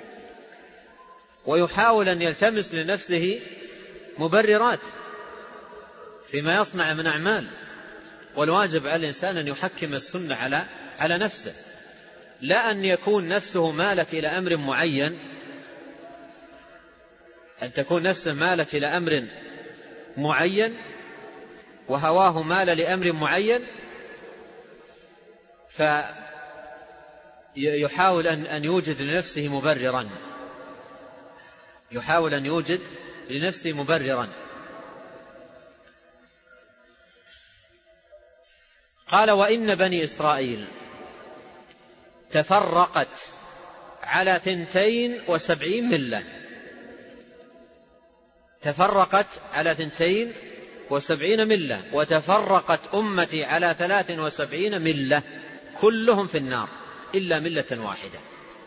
ويحاول أن يلتمس لنفسه مبررات فيما يصنع من أعمال. والواجب على الإنسان أن يحكم السنة على على نفسه، لا أن يكون نفسه مالت إلى أمر معين، أن تكون نفسه مالت إلى أمر معين وهواه مال لأمر معين، فيحاول أن يوجد لنفسه مبررا، يحاول أن يوجد لنفسه مبررا. قال وإن بني إسرائيل تفرقت على ثنتين وسبعين ملة، تفرقت على ثنتين وسبعين ملة، وتفرقت أمتي على ثلاث وسبعين ملة، كلهم في النار إلا ملة واحدة،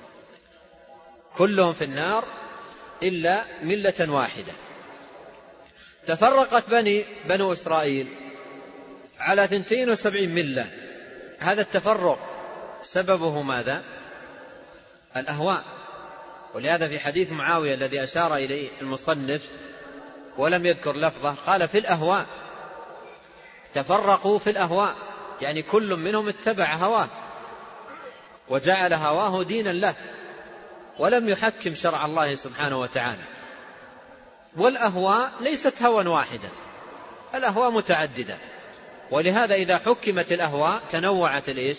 كلهم في النار إلا ملة واحدة. تفرقت بني بنو إسرائيل على ثنتين وسبعين ملة، هذا التفرق سببه ماذا؟ الأهواء. ولهذا في حديث معاوية الذي أشار إليه المصنف ولم يذكر لفظه قال في الأهواء، تفرقوا في الأهواء، يعني كل منهم اتبع هواه وجعل هواه دينا له ولم يحكم شرع الله سبحانه وتعالى. والأهواء ليست هوى واحدة، الأهواء متعددة، ولهذا إذا حكمت الأهواء تنوعت الإيش؟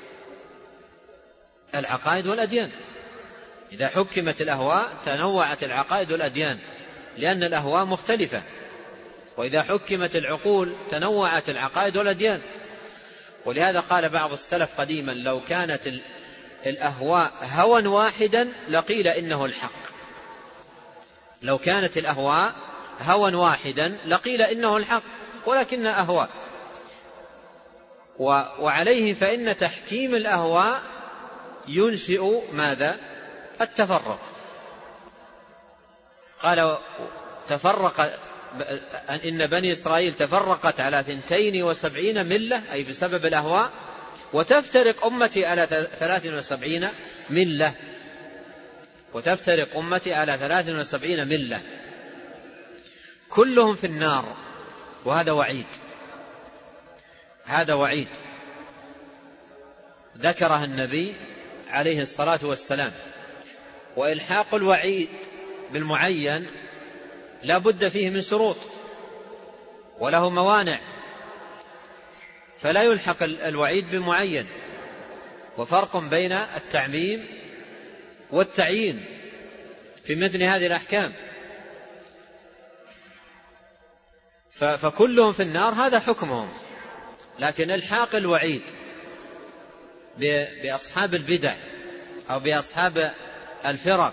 العقائد والأديان. إذا حكمت الأهواء تنوعت العقائد والأديان، لأن الأهواء مختلفة. وإذا حكمت العقول تنوعت العقائد والأديان. ولهذا قال بعض السلف قديما لو كانت الأهواء هوى واحدا لقيل إنه الحق، لو كانت الأهواء هوى واحدا لقيل إنه الحق، ولكن أهواء وعليه فإن تحكيم الأهواء ينشئ ماذا؟ التفرق. قال تفرق إن بني إسرائيل تفرقت على ثنتين وسبعين ملة، أي بسبب الأهواء، وتفترق أمتي على ثلاث وسبعين ملة وتفترق أمتي على ثلاث وسبعين ملة كلهم في النار. وهذا وعيد، هذا وعيد ذكره النبي عليه الصلاة والسلام. وإلحاق الوعيد بالمعين لا بد فيه من شروط وله موانع، فلا يلحق الوعيد بالمعين. وفرق بين التعميم والتعيين في مثل هذه الأحكام. فكلهم في النار هذا حكمهم، لكن الحاق الوعيد بأصحاب البدع أو بأصحاب الفرق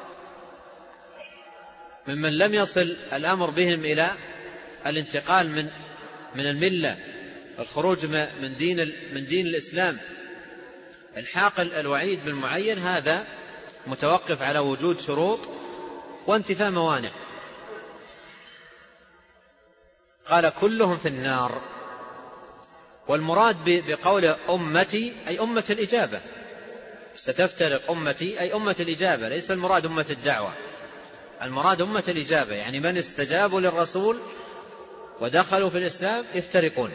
ممن لم يصل الأمر بهم إلى الانتقال من من الملة، الخروج من دين من دين الإسلام، الحاق الوعيد بالمعين هذا متوقف على وجود شروط وانتفاء موانع. قال كلهم في النار، والمراد بقول أمتي أي أمة الإجابة، ستفترق أمتي أي أمة الإجابة، ليس المراد أمة الدعوة، المراد أمة الإجابة، يعني من استجابوا للرسول ودخلوا في الإسلام يفترقون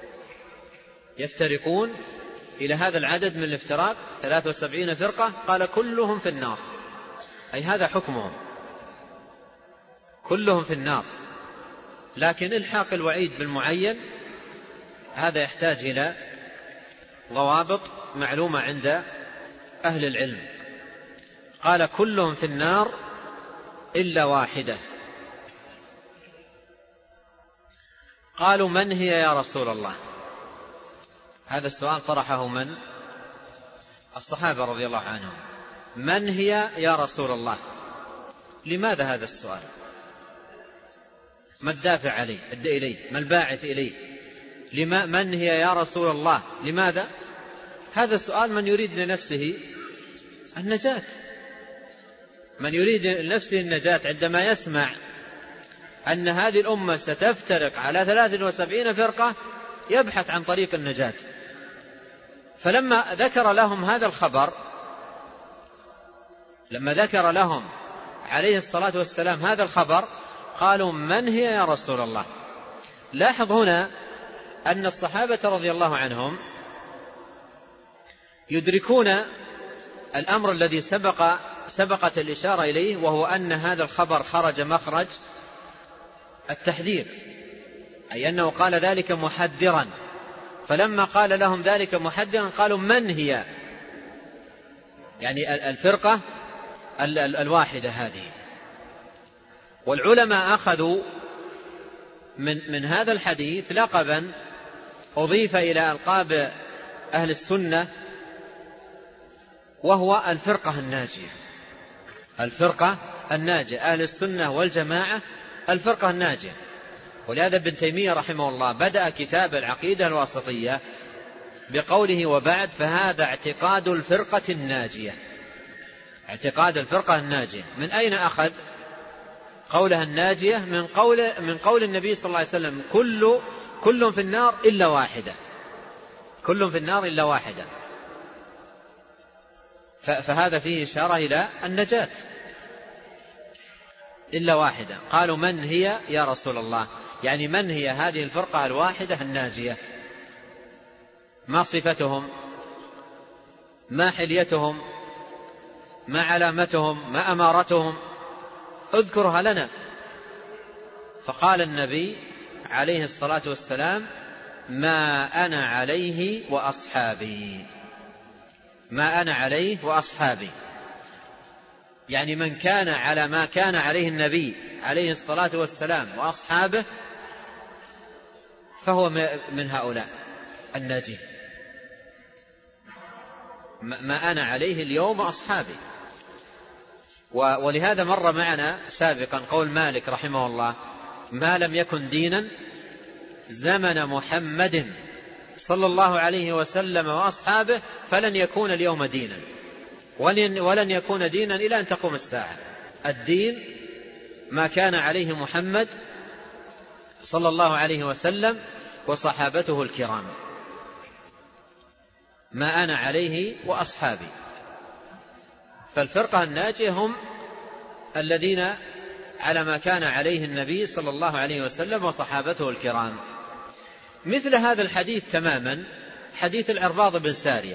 يفترقون إلى هذا العدد من الافتراق ثلاث وسبعين فرقة. قال كلهم في النار، أي هذا حكمهم، كلهم في النار. لكن الحاق الوعيد بالمعين هذا يحتاج إلى ضوابط معلومة عند أهل العلم. قال كلهم في النار إلا واحدة. قالوا من هي يا رسول الله؟ هذا السؤال طرحه من؟ الصحابة رضي الله عنهم. من هي يا رسول الله؟ لماذا هذا السؤال؟ ما الدافع عليه إليه؟ ما الباعث إليه؟ لما من هي يا رسول الله؟ لماذا؟ هذا السؤال من يريد لنفسه النجاة، من يريد لنفسه النجاة عندما يسمع أن هذه الأمة ستفترق على ثلاث وسبعين فرقة يبحث عن طريق النجاة. فلما ذكر لهم هذا الخبر، لما ذكر لهم عليه الصلاة والسلام هذا الخبر، قالوا من هي يا رسول الله؟ لاحظ هنا أن الصحابة رضي الله عنهم يدركون الأمر الذي سبق سبقت الإشارة إليه، وهو أن هذا الخبر خرج مخرج التحذير، أي أنه قال ذلك محذرا. فلما قال لهم ذلك محذرا قالوا من هي، يعني الفرقة الواحدة هذه. والعلماء أخذوا من, من هذا الحديث لقبا أضيف إلى ألقاب أهل السنة، وهو الفرقة الناجية. الفرقة الناجية، أهل السنة والجماعة الفرقة الناجية. ولهذا ابن تيمية رحمه الله بدأ كتاب العقيدة الواسطية بقوله وبعد فهذا اعتقاد الفرقة الناجية. اعتقاد الفرقة الناجية من أين أخذ قولها الناجية؟ من قول, من قول النبي صلى الله عليه وسلم كل كل في النار إلا واحدة، كل في النار إلا واحدة. فهذا فيه إشارة إلى النجاة، إلا واحدة. قالوا من هي يا رسول الله؟ يعني من هي هذه الفرقة الواحدة الناجية؟ ما صفتهم؟ ما حليتهم؟ ما علامتهم؟ ما أمارتهم؟ اذكرها لنا. فقال النبي عليه الصلاة والسلام ما أنا عليه وأصحابي. ما أنا عليه وأصحابي، يعني من كان على ما كان عليه النبي عليه الصلاة والسلام وأصحابه فهو من هؤلاء الناجين. ما أنا عليه اليوم وأصحابي. ولهذا مر معنا سابقا قول مالك رحمه الله ما لم يكن دينا زمن محمد صلى الله عليه وسلم وأصحابه فلن يكون اليوم دينا، ولن يكون دينا إلى أن تقوم الساعة. الدين ما كان عليه محمد صلى الله عليه وسلم وصحابته الكرام، ما أنا عليه وأصحابي. فالفرقة الناجية هم الذين على ما كان عليه النبي صلى الله عليه وسلم وصحابته الكرام. مثل هذا الحديث تماما حديث العرباض بن سارية،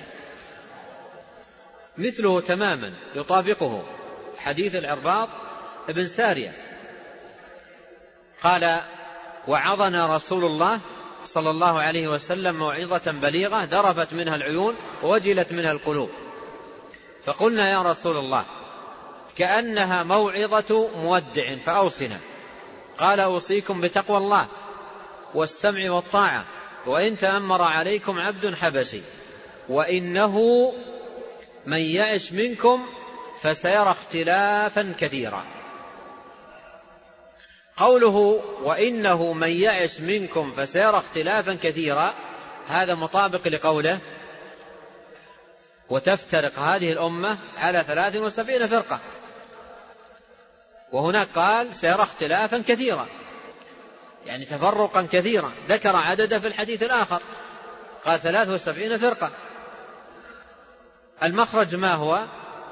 مثله تماما يطابقه حديث العرباض بن سارية. قال: وعظنا رسول الله صلى الله عليه وسلم موعظة بليغة ذرفت منها العيون ووجلت منها القلوب، فقلنا يا رسول الله كأنها موعظة مودع فأوصنا. قال: أوصيكم بتقوى الله والسمع والطاعة وإن تأمر عليكم عبد حبشي وإنه من يعش منكم فسيرى اختلافا كثيرا. قوله وإنه من يعش منكم فسيرى اختلافا كثيرا هذا مطابق لقوله وتفترق هذه الأمة على ثلاث وسبعين فرقة، وهناك قال سيرى اختلافا كثيرا يعني تفرقا كثيرا، ذكر عدده في الحديث الآخر قال ثلاث وسبعين فرقة. المخرج ما هو؟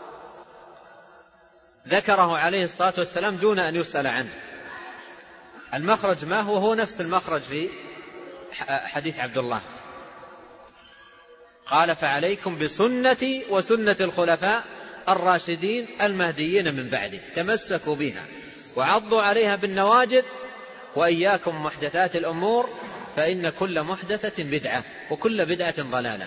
ذكره عليه الصلاة والسلام دون أن يسأل عنه. المخرج ما هو؟ هو نفس المخرج في حديث عبد الله. قال: فعليكم بسنتي وسنة الخلفاء الراشدين المهديين من بعدي تمسكوا بها وعضوا عليها بالنواجذ وإياكم محدثات الأمور فإن كل محدثة بدعة وكل بدعة ضلالة.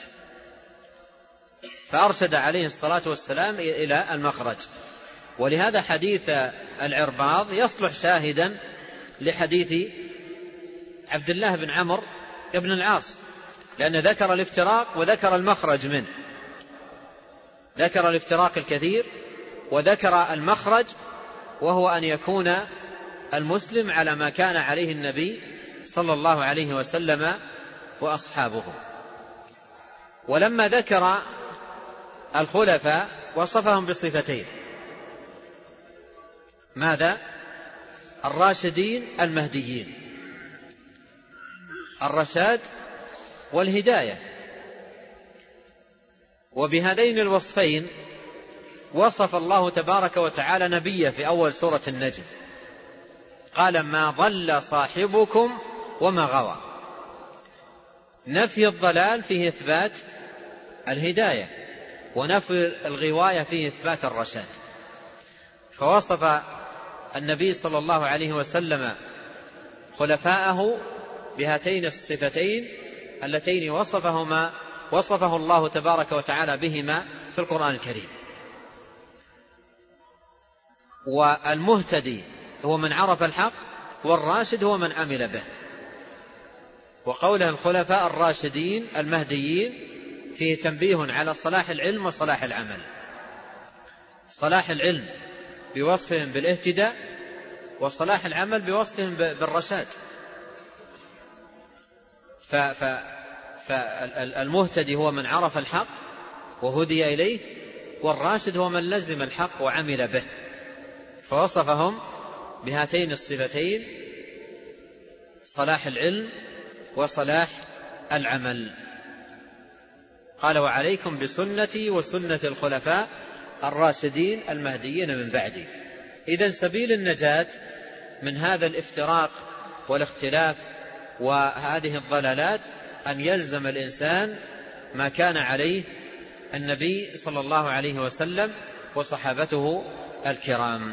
فأرشد عليه الصلاة والسلام إلى المخرج. ولهذا حديث العرباض يصلح شاهدا لحديث عبد الله بن عمرو بن العاص، لأن ذكر الافتراق وذكر المخرج منه، ذكر الافتراق الكثير وذكر المخرج، وهو أن يكون المسلم على ما كان عليه النبي صلى الله عليه وسلم وأصحابه. ولما ذكر الخلفاء وصفهم بصفتين: ماذا؟ الراشدين المهديين، الرشاد والهداية. وبهذين الوصفين وصف الله تبارك وتعالى نبيه في أول سورة النجم، قال: ما ضل صاحبكم وما غوى. نفي الضلال فيه إثبات الهداية، ونفي الغواية فيه إثبات الرشاد. فوصف النبي صلى الله عليه وسلم خلفاءه بهاتين الصفتين اللتين وصفهما وصفه الله تبارك وتعالى بهما في القرآن الكريم. والمهتدي هو من عرف الحق، والراشد هو من عمل به. وقوله الخلفاء الراشدين المهديين فيه تنبيه على صلاح العلم وصلاح العمل. صلاح العلم بوصفهم بالاهتداء، وصلاح العمل بوصفهم بالرشاد. فالمهتدي هو من عرف الحق وهدي إليه، والراشد هو من لزم الحق وعمل به. فوصفهم بهاتين الصفتين: صلاح العلم وصلاح العمل. قال: وعليكم بسنتي وسنة الخلفاء الراشدين المهديين من بعدي. إذن سبيل النجاة من هذا الافتراق والاختلاف وهذه الضلالات أن يلزم الإنسان ما كان عليه النبي صلى الله عليه وسلم وصحابته الكرام.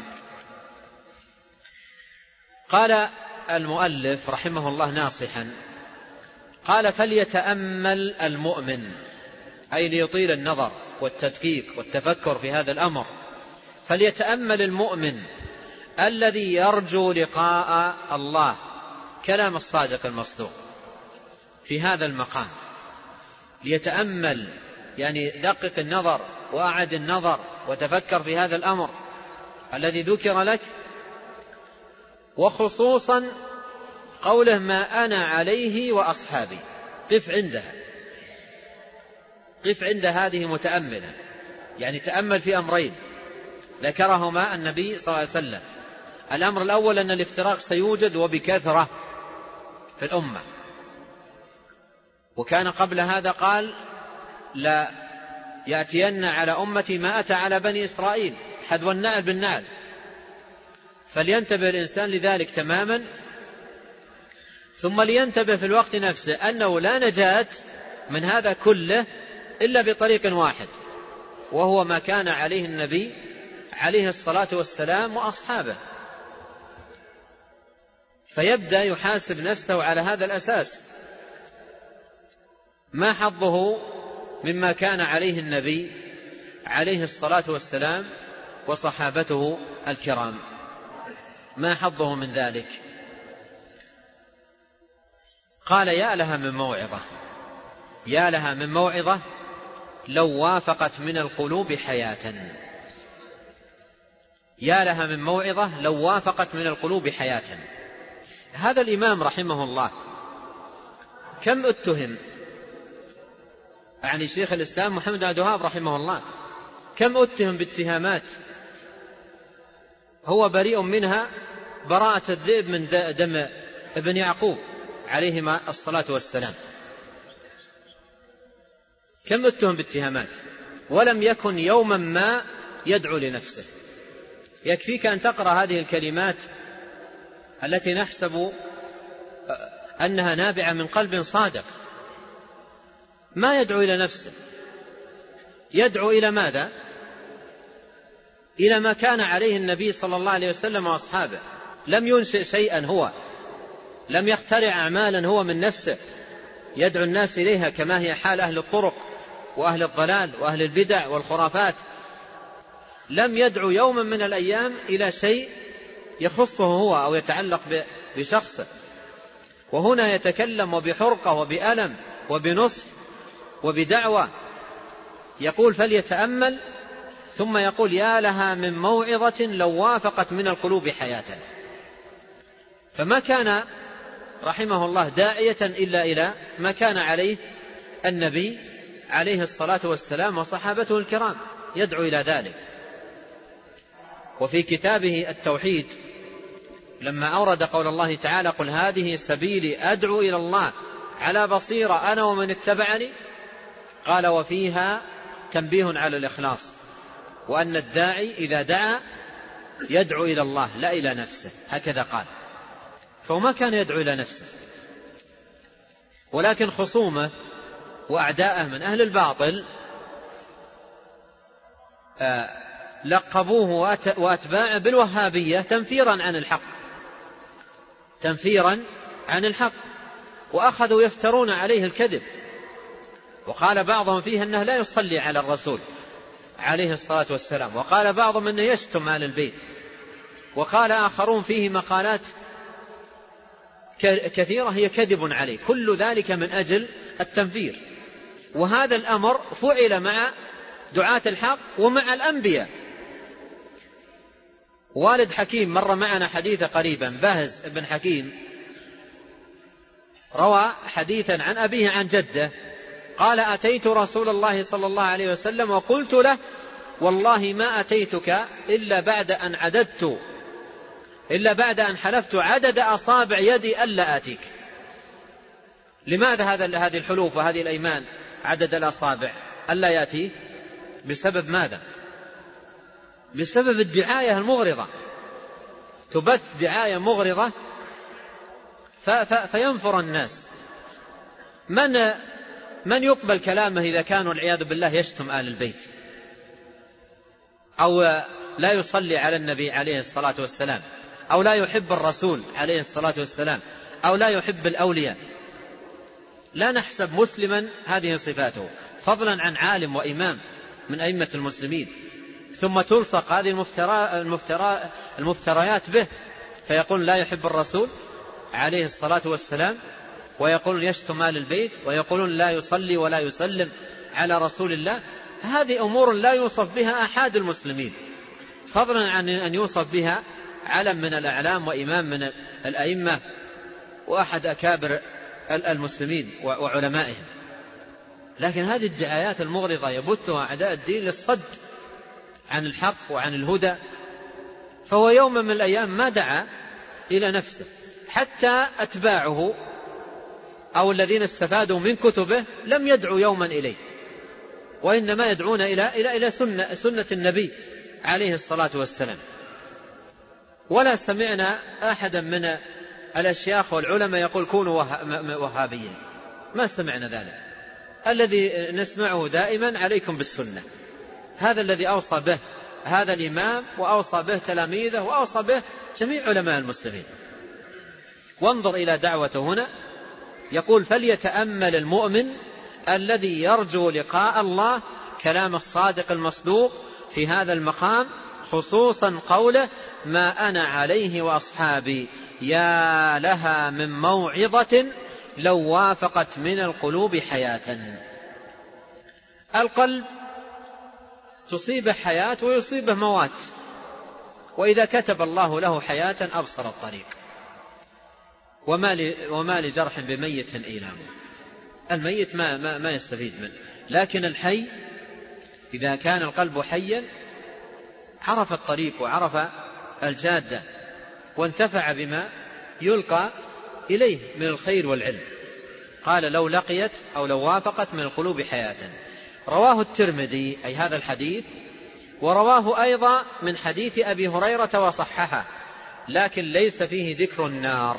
قال المؤلف رحمه الله ناصحا، قال: فليتأمل المؤمن، أي ليطيل النظر والتدقيق والتفكر في هذا الأمر. فليتأمل المؤمن الذي يرجو لقاء الله كلام الصادق المصدوق في هذا المقام. ليتأمل يعني دقق النظر وأعد النظر وتفكر في هذا الأمر الذي ذكر لك، وخصوصا قوله: ما أنا عليه وأصحابي. قف عندها، قف عند هذه متأملا، يعني تأمل في أمرين ذكرهما النبي صلى الله عليه وسلم. الأمر الأول أن الافتراق سيوجد وبكثرة في الأمة، وكان قبل هذا قال لا يأتين على أمتي ما أتى على بني إسرائيل، حذو النعل بالنعل، فلينتبه الإنسان لذلك تماما. ثم لينتبه في الوقت نفسه أنه لا نجاة من هذا كله إلا بطريق واحد، وهو ما كان عليه النبي عليه الصلاة والسلام وأصحابه، فيبدأ يحاسب نفسه على هذا الأساس: ما حظه مما كان عليه النبي عليه الصلاة والسلام وصحابته الكرام؟ ما حظه من ذلك؟ قال: يا لها من موعظة، يا لها من موعظة لو وافقت من القلوب حياة، يا لها من موعظة لو وافقت من القلوب حياة. هذا الإمام رحمه الله كم اتهم، يعني شيخ الإسلام محمد بن عبد الوهاب رحمه الله، كم اتهم باتهامات هو بريء منها براءة الذئب من دم ابن يعقوب عليهما الصلاة والسلام. كم اتهم باتهامات ولم يكن يوما ما يدعو لنفسه. يكفيك أن تقرأ هذه الكلمات التي نحسب أنها نابعة من قلب صادق، ما يدعو إلى نفسه، يدعو إلى ماذا؟ إلى ما كان عليه النبي صلى الله عليه وسلم وأصحابه. لم ينشئ شيئا هو، لم يخترع أعمالا هو من نفسه يدعو الناس إليها كما هي حال أهل الطرق وأهل الضلال وأهل البدع والخرافات. لم يدعو يوما من الأيام إلى شيء يخصه هو أو يتعلق بشخصه، وهنا يتكلم وبحرقة وبألم وبنصح وبدعوة. يقول: فليتأمل، ثم يقول: يا لها من موعظة لو وافقت من القلوب حياة. فما كان رحمه الله داعية إلا إلى ما كان عليه النبي عليه الصلاة والسلام وصحابته الكرام، يدعو إلى ذلك. وفي كتابه التوحيد لما أورد قول الله تعالى: قل هذه سبيلي أدعو إلى الله على بصيرة أنا ومن اتبعني، قال: وفيها تنبيه على الإخلاص، وأن الداعي إذا دعا يدعو إلى الله لا إلى نفسه، هكذا قال. فما كان يدعو إلى نفسه، ولكن خصومه وأعداءه من أهل الباطل لقبوه وأتباعه بالوهابية تنفيرا عن الحق، تنفيرا عن الحق، وأخذوا يفترون عليه الكذب. وقال بعضهم فيه أنه لا يصلي على الرسول عليه الصلاة والسلام، وقال بعضهم أنه يشتم آل البيت، وقال آخرون فيه مقالات كثيرة هي كذب عليه. كل ذلك من أجل التنفير. وهذا الأمر فعل مع دعاة الحق ومع الأنبياء. والد حكيم مر معنا حديثا قريبا، باهز بن حكيم روى حديثا عن أبيه عن جده قال: أتيت رسول الله صلى الله عليه وسلم وقلت له: والله ما أتيتك إلا بعد أن عددت إلا بعد أن حلفت عدد أصابع يدي ألا آتيك. لماذا هذا هذه الحلوف وهذه الأيمان عدد الأصابع ألا يأتي؟ بسبب ماذا؟ بسبب الدعاية المغرضة، تبث دعاية مغرضة فينفر الناس. من من يقبل كلامه إذا كان والعياذ بالله يشتم آل البيت، أو لا يصلي على النبي عليه الصلاة والسلام، أو لا يحب الرسول عليه الصلاة والسلام، أو لا يحب الأولياء؟ لا نحسب مسلما هذه صفاته، فضلا عن عالم وإمام من أئمة المسلمين، ثم تلصق هذه المفترى المفترى المفتريات به، فيقول لا يحب الرسول عليه الصلاة والسلام، ويقولون يشتم آل البيت، ويقولون لا يصلي ولا يسلم على رسول الله. هذه أمور لا يوصف بها أحد المسلمين، فضلا عن أن يوصف بها علم من الأعلام وإمام من الأئمة وأحد أكابر المسلمين وعلمائهم. لكن هذه الدعايات المغرضة يبثها أعداء الدين للصد عن الحق وعن الهدى، فهو يوم من الأيام ما دعا إلى نفسه، حتى أتباعه أو الذين استفادوا من كتبه لم يدعوا يوما إليه، وإنما يدعون إلى إلى إلى سنة, سنة النبي عليه الصلاة والسلام. ولا سمعنا أحدا من الأشياخ والعلماء يقول كونوا وهابيين، ما سمعنا ذلك. الذي نسمعه دائما عليكم بالسنة، هذا الذي أوصى به هذا الإمام، وأوصى به تلاميذه، وأوصى به جميع علماء المسلمين. وانظر إلى دعوته هنا، يقول فليتأمل المؤمن الذي يرجو لقاء الله كلام الصادق المصدوق في هذا المقام، خصوصا قوله ما أنا عليه وأصحابي، يا لها من موعظة لو وافقت من القلوب حياة. القلب تصيبه حياة ويصيبه موات، وإذا كتب الله له حياة أبصر الطريق، وما لجرح بميت إيلام. الميت ما, ما, ما يستفيد منه، لكن الحي إذا كان القلب حيا عرف الطريق وعرف الجادة وانتفع بما يلقى إليه من الخير والعلم. قال لو لقيت أو لو وافقت من القلوب حياة. رواه الترمذي أي هذا الحديث، ورواه أيضا من حديث أبي هريرة وصححه، لكن ليس فيه ذكر النار،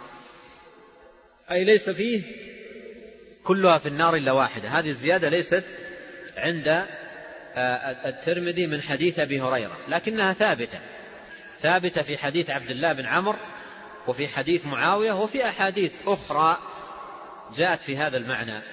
أي ليس فيه كلها في النار إلا واحدة. هذه الزيادة ليست عند الترمذي من حديث أبي هريرة، لكنها ثابتة ثابتة في حديث عبد الله بن عمرو، وفي حديث معاوية، وفي أحاديث أخرى جاءت في هذا المعنى.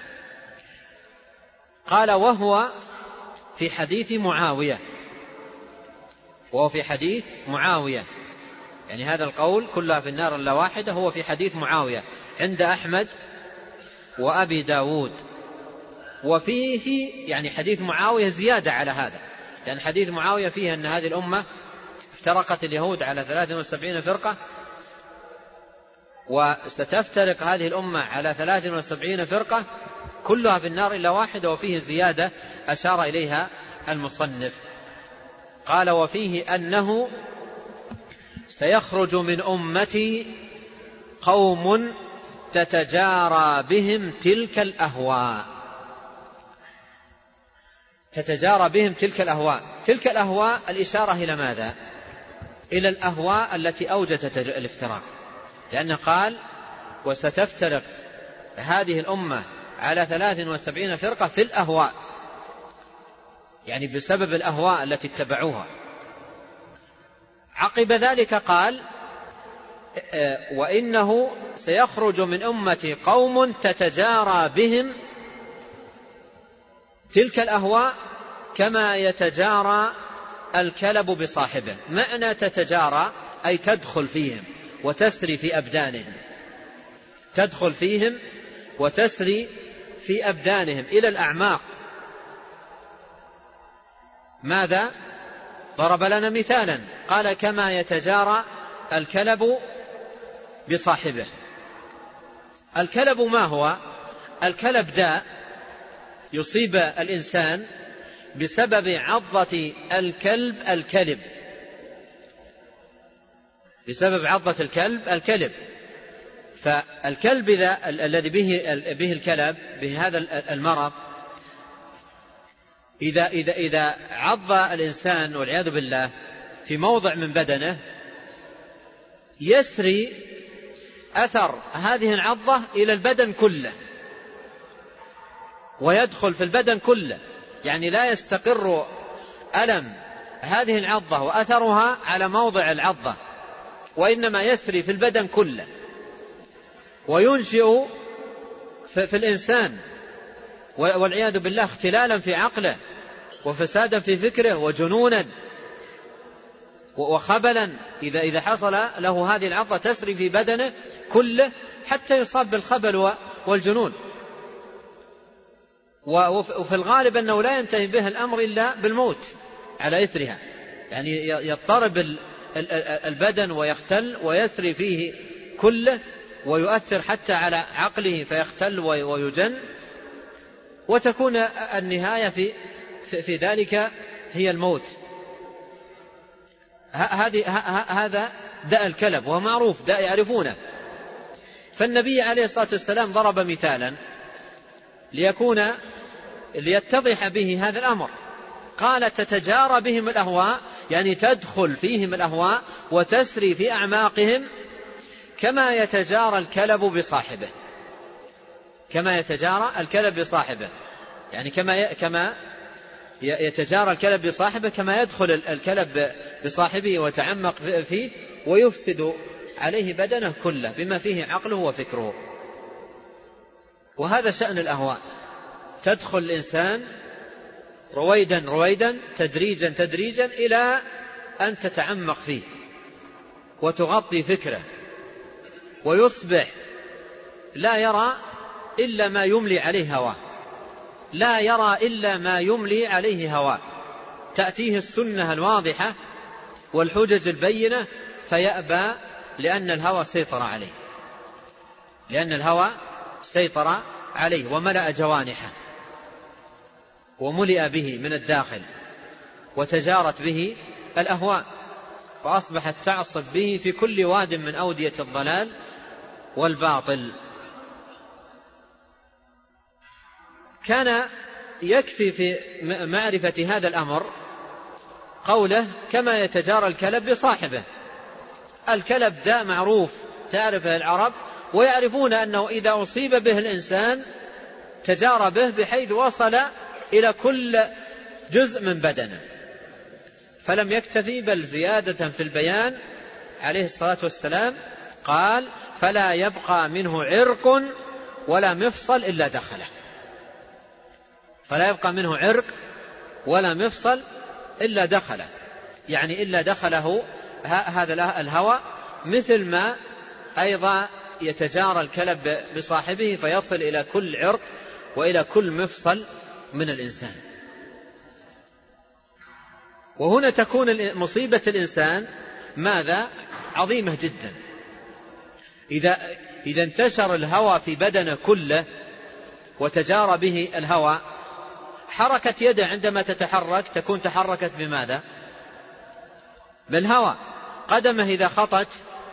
قال وهو في حديث معاوية، وهو في حديث معاوية، يعني هذا القول كلها في النار إلا واحدة هو في حديث معاوية عند أحمد وأبي داود. وفيه يعني حديث معاوية زيادة على هذا، لأن حديث معاوية فيه أن هذه الأمة افترقت اليهود على ثلاث وسبعين فرقة، وستفترق هذه الأمة على ثلاث وسبعين فرقة كلها في النار إلا واحدة، وفيه زيادة أشار إليها المصنف. قال وفيه أنه سيخرج من أمتي قوم تتجارى بهم تلك الأهواء. تتجارى بهم تلك الأهواء، تلك الأهواء الإشارة إلى ماذا؟ إلى الأهواء التي أوجدت الافتراق، لأنه قال وستفترق هذه الأمة على ثلاث وسبعين فرقة في الأهواء، يعني بسبب الأهواء التي اتبعوها. عقب ذلك قال وإنه سيخرج من أمتي قوم تتجارى بهم تلك الأهواء كما يتجارى الكلب بصاحبه. معنى تتجارى أي تدخل فيهم وتسري في أبدانهم، تدخل فيهم وتسري في أبدانهم إلى الأعماق. ماذا؟ ضرب لنا مثالا، قال كما يتجارى الكلب بصاحبه. الكلب ما هو؟ الكلب داء يصيب الإنسان بسبب عضة الكلب الكلب بسبب عضة الكلب الكلب فالكلب إذا الذي به به الكلب بهذا المرض، إذا إذا إذا عض الإنسان والعياذ بالله في موضع من بدنه، يسري أثر هذه العضة إلى البدن كله ويدخل في البدن كله، يعني لا يستقر ألم هذه العضة وأثرها على موضع العضة، وإنما يسري في البدن كله وينشئ في الإنسان والعياذ بالله اختلالا في عقله وفسادا في فكره وجنونا وخبلا إذا إذا حصل له هذه العضة تسري في بدنه كله حتى يصاب بالخبل والجنون. وفي الغالب أنه لا ينتهي به الأمر إلا بالموت على إثرها، يعني يضطرب البدن ويختل ويسري فيه كله ويؤثر حتى على عقله فيختل ويجن، وتكون النهاية في في ذلك هي الموت. هذا داء الكلب ومعروف، داء يعرفونه. فالنبي عليه الصلاة والسلام ضرب مثالا ليكون ليتضح به هذا الأمر. قال تتجارى بهم الأهواء، يعني تدخل فيهم الأهواء وتسري في أعماقهم كما يتجارى الكلب بصاحبه. كما يتجارى الكلب بصاحبه، يعني كما كما يتجارى الكلب بصاحبه، كما يدخل الكلب بصاحبه ويتعمق فيه ويفسد عليه بدنه كله بما فيه عقله وفكره. وهذا شأن الأهواء، تدخل الإنسان رويدا رويدا تدريجا تدريجا إلى أن تتعمق فيه وتغطي فكره، ويصبح لا يرى إلا ما يملي عليه هواه، لا يرى إلا ما يملي عليه هواه. تأتيه السنة الواضحة والحجج البينة فيأبى، لأن الهوى سيطر عليه، لأن الهوى سيطر عليه وملأ جوانحه وملئ به من الداخل، وتجارت به الأهواء، وأصبحت تعصب به في كل واد من أودية الضلال والباطل. كان يكفي في معرفة هذا الأمر قوله كما يتجارى الكلب بصاحبه. الكلب داء معروف تعرفه العرب، ويعرفون أنه إذا أصيب به الإنسان تجارى به بحيث وصل إلى كل جزء من بدنه. فلم يكتفي بل زيادة في البيان عليه الصلاة والسلام قال فلا يبقى منه عرق ولا مفصل إلا دخله. فلا يبقى منه عرق ولا مفصل إلا دخله، يعني إلا دخله هذا الهوى، مثل ما أيضا يتجارى الكلب بصاحبه فيصل إلى كل عرق وإلى كل مفصل من الإنسان. وهنا تكون مصيبة الإنسان ماذا؟ عظيمة جدا. إذا, إذا انتشر الهوى في بدنه كله وتجارى به الهوى، حركة يده عندما تتحرك تكون تحركت بماذا؟ بالهوى. قدمه إذا خطت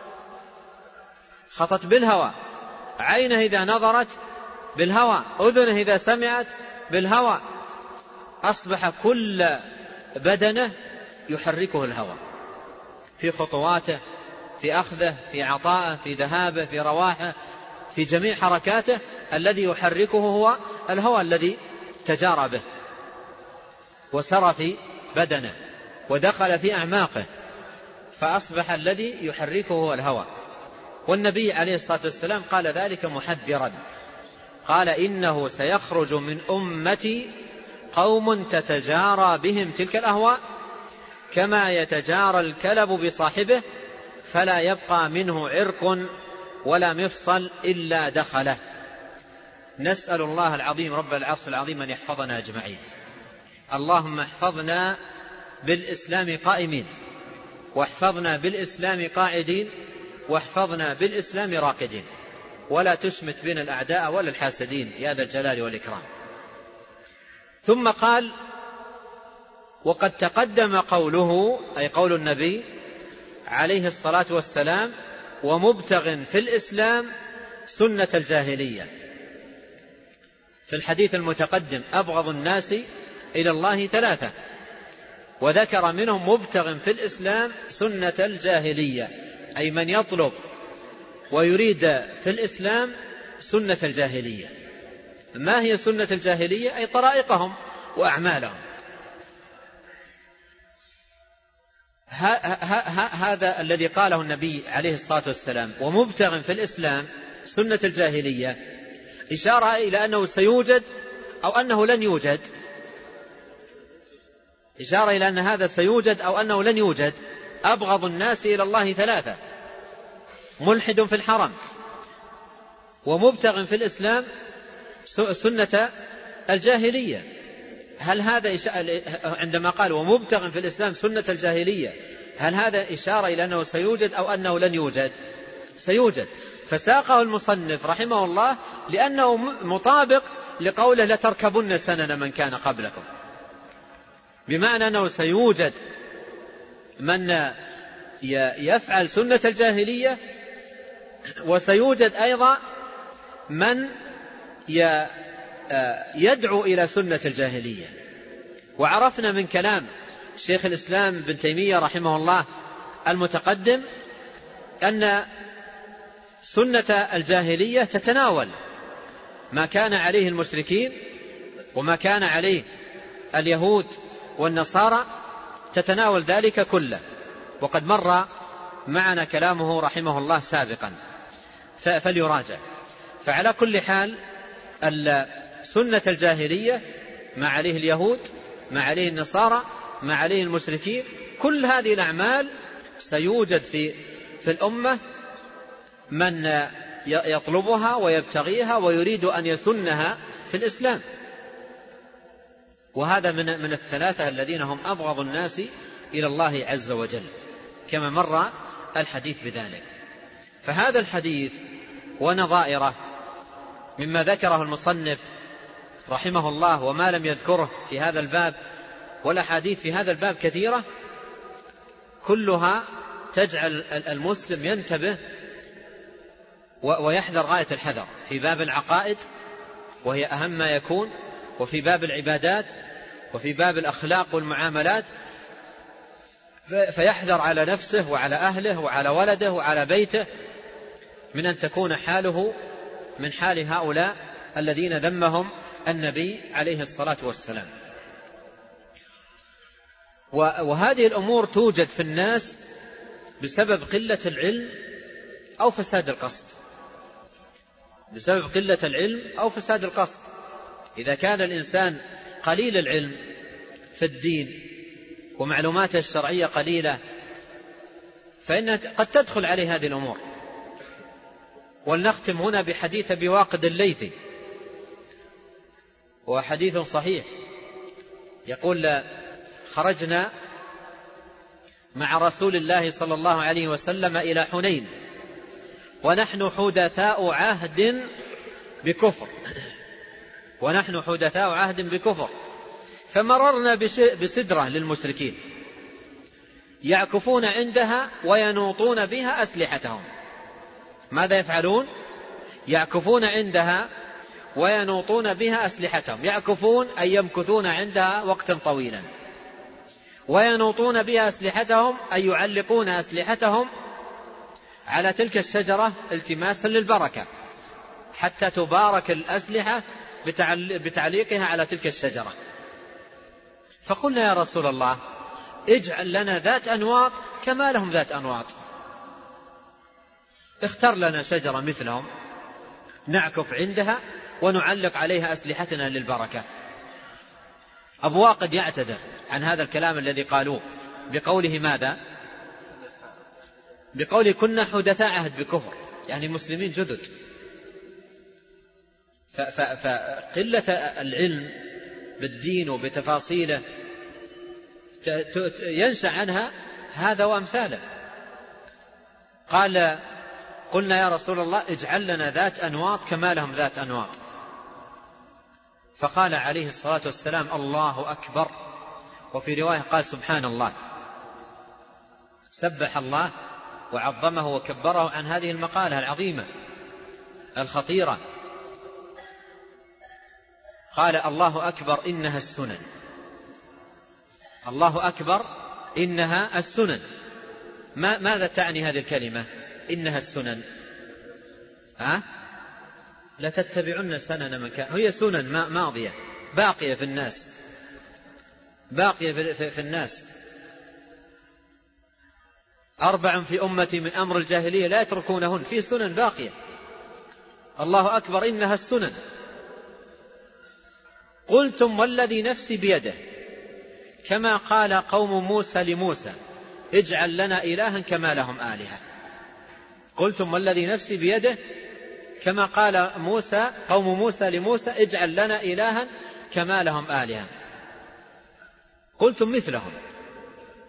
خطت بالهوى، عينه إذا نظرت بالهوى، أذنه إذا سمعت بالهوى. أصبح كل بدنه يحركه الهوى في خطواته، في أخذه، في عطائه، في ذهابه، في رواحه، في جميع حركاته. الذي يحركه هو الهوى الذي تجارى به وسرى في بدنه ودخل في أعماقه، فأصبح الذي يحركه هو الهوى. والنبي عليه الصلاة والسلام قال ذلك محذرا، قال إنه سيخرج من أمتي قوم تتجارى بهم تلك الأهواء كما يتجارى الكلب بصاحبه فلا يبقى منه عرق ولا مفصل إلا دخله. نسأل الله العظيم رب العرش العظيم أن يحفظنا أجمعين. اللهم احفظنا بالإسلام قائمين، واحفظنا بالإسلام قاعدين، واحفظنا بالإسلام راقدين، ولا تشمت بنا الأعداء ولا الحاسدين يا ذا الجلال والإكرام. ثم قال وقد تقدم قوله، أي قول النبي عليه الصلاة والسلام ومبتغ في الإسلام سنة الجاهلية. في الحديث المتقدم أبغض الناس إلى الله ثلاثة، وذكر منهم مبتغ في الإسلام سنة الجاهلية، أي من يطلب ويريد في الإسلام سنة الجاهلية. ما هي سنة الجاهلية؟ أي طرائقهم وأعمالهم. هذا الذي قاله النبي عليه الصلاة والسلام ومبتغ في الإسلام سنة الجاهلية، إشارة إلى أنه سيوجد أو أنه لن يوجد، إشارة إلى أن هذا سيوجد أو أنه لن يوجد. أبغض الناس إلى الله ثلاثة: ملحد في الحرم، ومبتغ في الإسلام سنة الجاهلية. هل هذا عندما قال ومبتغ في الإسلام سنة الجاهلية، هل هذا إشارة إلى أنه سيوجد أو أنه لن يوجد؟ سيوجد. فساقه المصنف رحمه الله لأنه مطابق لقوله لتركبن سنن من كان قبلكم، بمعنى أنه سيوجد من يفعل سنة الجاهلية، وسيوجد أيضا من يدعو إلى سنة الجاهلية. وعرفنا من كلام شيخ الإسلام بن تيمية رحمه الله المتقدم أن سنة الجاهلية تتناول ما كان عليه المشركين وما كان عليه اليهود والنصارى، تتناول ذلك كله، وقد مر معنا كلامه رحمه الله سابقا فليراجع. فعلى كل حال سنة الجاهلية ما عليه اليهود ما عليه النصارى ما عليه المشركين، كل هذه الأعمال سيوجد في في الأمة من يطلبها ويبتغيها ويريد أن يسنها في الإسلام. وهذا من من الثلاثة الذين هم أبغض الناس إلى الله عز وجل، كما مر الحديث بذلك. فهذا الحديث ونظائره مما ذكره المصنف رحمه الله وما لم يذكره في هذا الباب، والأحاديث في هذا الباب كثيرة، كلها تجعل المسلم ينتبه ويحذر غاية الحذر في باب العقائد وهي أهم ما يكون، وفي باب العبادات، وفي باب الأخلاق والمعاملات، فيحذر على نفسه وعلى أهله وعلى ولده وعلى بيته من أن تكون حاله من حال هؤلاء الذين ذمهم النبي عليه الصلاة والسلام. وهذه الأمور توجد في الناس بسبب قلة العلم أو فساد القصد، بسبب قلة العلم أو فساد القصد. إذا كان الإنسان قليل العلم في الدين ومعلوماته الشرعية قليلة فإن قد تدخل عليه هذه الأمور. ولنختم هنا بحديث أبي واقد الليثي، وحديث صحيح، يقول: خرجنا مع رسول الله صلى الله عليه وسلم إلى حنين ونحن حدثاء عهد بكفر ونحن حدثاء عهد بكفر فمررنا بسدرة للمشركين يعكفون عندها وينوطون بها أسلحتهم. ماذا يفعلون؟ يعكفون عندها وينوطون بها أسلحتهم. يعكفون أي يمكثون عندها وقتا طويلا، وينوطون بها أسلحتهم أي يعلقون أسلحتهم على تلك الشجرة التماسا للبركة، حتى تبارك الأسلحة بتعليقها على تلك الشجرة. فقلنا: يا رسول الله، اجعل لنا ذات أنواط كما لهم ذات أنواط، اختر لنا شجرة مثلهم نعكف عندها ونعلق عليها أسلحتنا للبركة. أبو واقد يعتذر عن هذا الكلام الذي قالوه بقوله ماذا؟ بقوله كنا حدثاء عهد بكفر، يعني مسلمين جدد. فقلة العلم بالدين وبتفاصيله ينشأ عنها هذا وأمثاله. قال: قلنا يا رسول الله اجعل لنا ذات أنواط كما لهم ذات أنواط. فقال عليه الصلاة والسلام: الله أكبر. وفي رواية قال: سبحان الله. سبح الله وعظمه وكبره عن هذه المقالة العظيمة الخطيرة. قال: الله أكبر إنها السنن. الله أكبر إنها السنن. ما ماذا تعني هذه الكلمة إنها السنن؟ ها؟ لا تتبعن سنن من كان. هي سنن ماضية باقية في الناس، باقية في, في, في الناس. أربع في أمتي من أمر الجاهلية لا يتركونهن، في سنن باقية. الله أكبر إنها السنن. قلتم والذي نفسي بيده، كما قال قوم موسى لموسى اجعل لنا إلها كما لهم آلهة. قلتم والذي نفسي بيده، كما قال موسى قوم موسى لموسى اجعل لنا إلها كما لهم آلهة. قلتم مثلهم.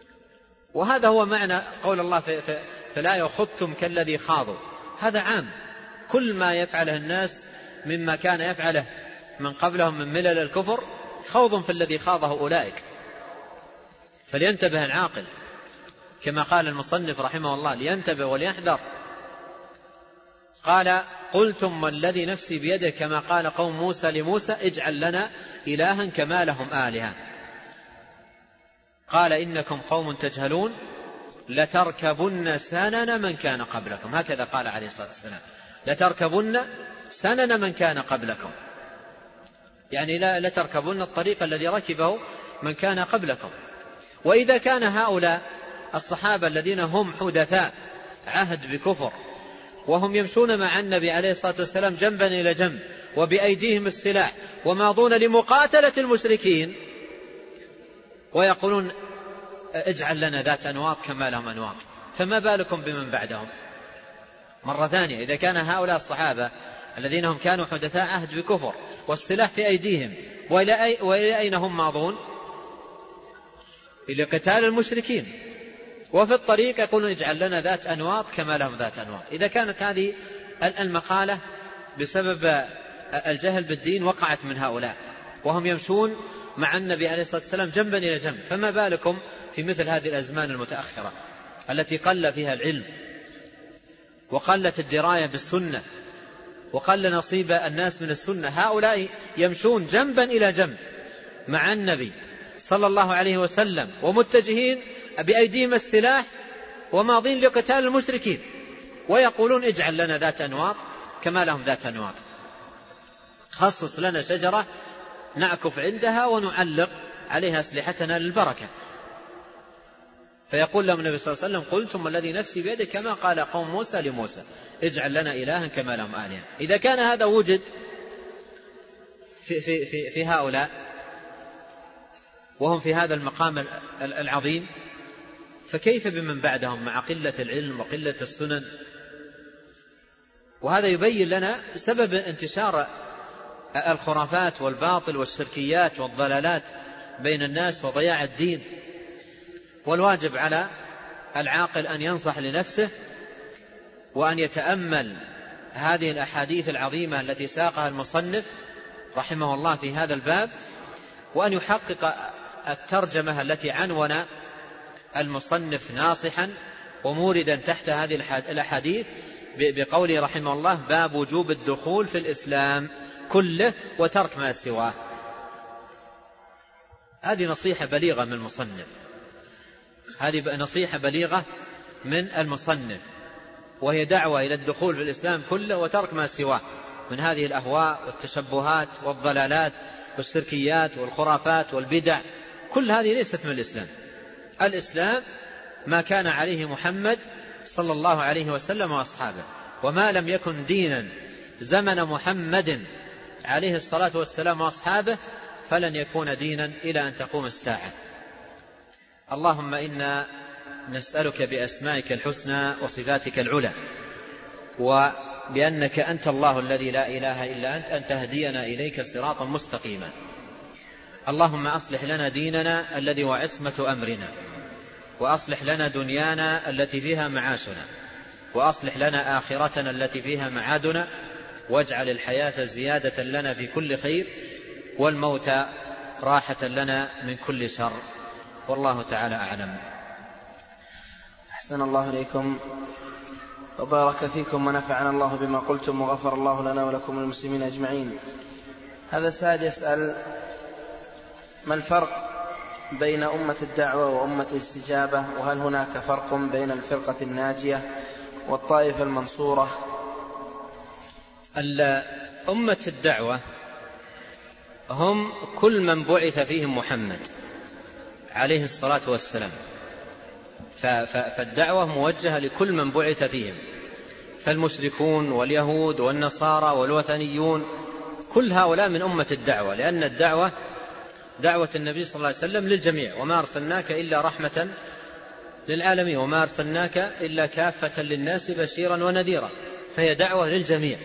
وهذا هو معنى قول الله في, في, في الآية: وخذتم كالذي خاضوا. هذا عام كل ما يفعله الناس مما كان يفعله من قبلهم من ملل الكفر خوض في الذي خاضه أولئك. فلينتبه العاقل كما قال المصنف رحمه الله، لينتبه وليحذر. قال قلتم والذي نفسي بيده كما قال قوم موسى لموسى اجعل لنا إلها كما لهم آلهة. قال إنكم قوم تجهلون لتركبن سنن من كان قبلكم، هكذا قال عليه الصلاة والسلام، لتركبن سنن من كان قبلكم، يعني لا لتركبن الطريق الذي ركبه من كان قبلكم. وإذا كان هؤلاء الصحابة الذين هم حدثاء عهد بكفر وهم يمشون مع النبي عليه الصلاة والسلام جنبا إلى جنب وبأيديهم السلاح وماضون لمقاتلة المشركين ويقولون اجعل لنا ذات أنواط كما لهم أنواط، فما بالكم بمن بعدهم؟ مرة ثانية، إذا كان هؤلاء الصحابة الذين هم كانوا حدثاء عهد بكفر والسلاح في أيديهم وإلى, أي وإلى أين هم ماضون؟ إلى قتال المشركين، وفي الطريق يقولون اجعل لنا ذات أنواط كما لهم ذات أنواط. إذا كانت هذه المقالة بسبب الجهل بالدين وقعت من هؤلاء وهم يمشون مع النبي عليه الصلاة والسلام جنبا إلى جنب، فما بالكم في مثل هذه الأزمان المتأخرة التي قل فيها العلم وقلت الدراية بالسنة وقل نصيب الناس من السنة. هؤلاء يمشون جنبا إلى جنب مع النبي صلى الله عليه وسلم ومتجهين بأيديهم السلاح وماضين لقتال المشركين ويقولون اجعل لنا ذات أنواط كما لهم ذات أنواط، خصص لنا شجرة نعكف عندها ونعلق عليها أسلحتنا للبركة. فيقول لهم النبي صلى الله عليه وسلم قلتم والذي نفسي بيده كما قال قوم موسى لموسى اجعل لنا إلها كما لهم آلهة. إذا كان هذا وجد في, في, في, في هؤلاء وهم في هذا المقام العظيم، فكيف بمن بعدهم مع قلة العلم وقلة السنن؟ وهذا يبين لنا سبب انتشار الخرافات والباطل والشركيات والضلالات بين الناس وضياع الدين. والواجب على العاقل أن ينصح لنفسه وأن يتأمل هذه الأحاديث العظيمة التي ساقها المصنف رحمه الله في هذا الباب، وأن يحقق الترجمة التي عنون المصنف ناصحا وموردا تحت هذه الأحاديث بقوله رحمه الله باب وجوب الدخول في الإسلام كله وترك ما سواه. هذه نصيحة بليغة من المصنف، هذه نصيحة بليغة من المصنف، وهي دعوة إلى الدخول في الإسلام كله وترك ما سواه من هذه الأهواء والتشبهات والضلالات والشركيات والخرافات والبدع. كل هذه ليست من الإسلام. الإسلام ما كان عليه محمد صلى الله عليه وسلم وأصحابه، وما لم يكن دينا زمن محمد عليه الصلاة والسلام وأصحابه فلن يكون دينا إلى أن تقوم الساعة. اللهم إنا نسألك بأسمائك الحسنى وصفاتك العلى وبأنك أنت الله الذي لا إله إلا أنت أن تهدينا إليك صراطا مستقيما. اللهم أصلح لنا ديننا الذي هو عصمة أمرنا، وأصلح لنا دنيانا التي فيها معاشنا، وأصلح لنا آخرتنا التي فيها معادنا، واجعل الحياة زيادة لنا في كل خير والموت راحة لنا من كل شر. والله تعالى أعلم. أحسن الله إليكم وبارك فيكم ونفعنا الله بما قلتم وغفر الله لنا ولكم المسلمين أجمعين. هذا السائل يسأل ما الفرق بين أمة الدعوة وأمة الاستجابة، وهل هناك فرق بين الفرقة الناجية والطائفة المنصورة؟ أمة الدعوة هم كل من بعث فيهم محمد عليه الصلاة والسلام، فالدعوة موجهة لكل من بعث فيهم، فالمشركون واليهود والنصارى والوثنيون كل هؤلاء من أمة الدعوة، لأن الدعوة دعوة النبي صلى الله عليه وسلم للجميع، وما أرسلناك إلا رحمة للعالمين وما أرسلناك إلا كافة للناس بشيرا ونذيرا، فهي دعوة للجميع.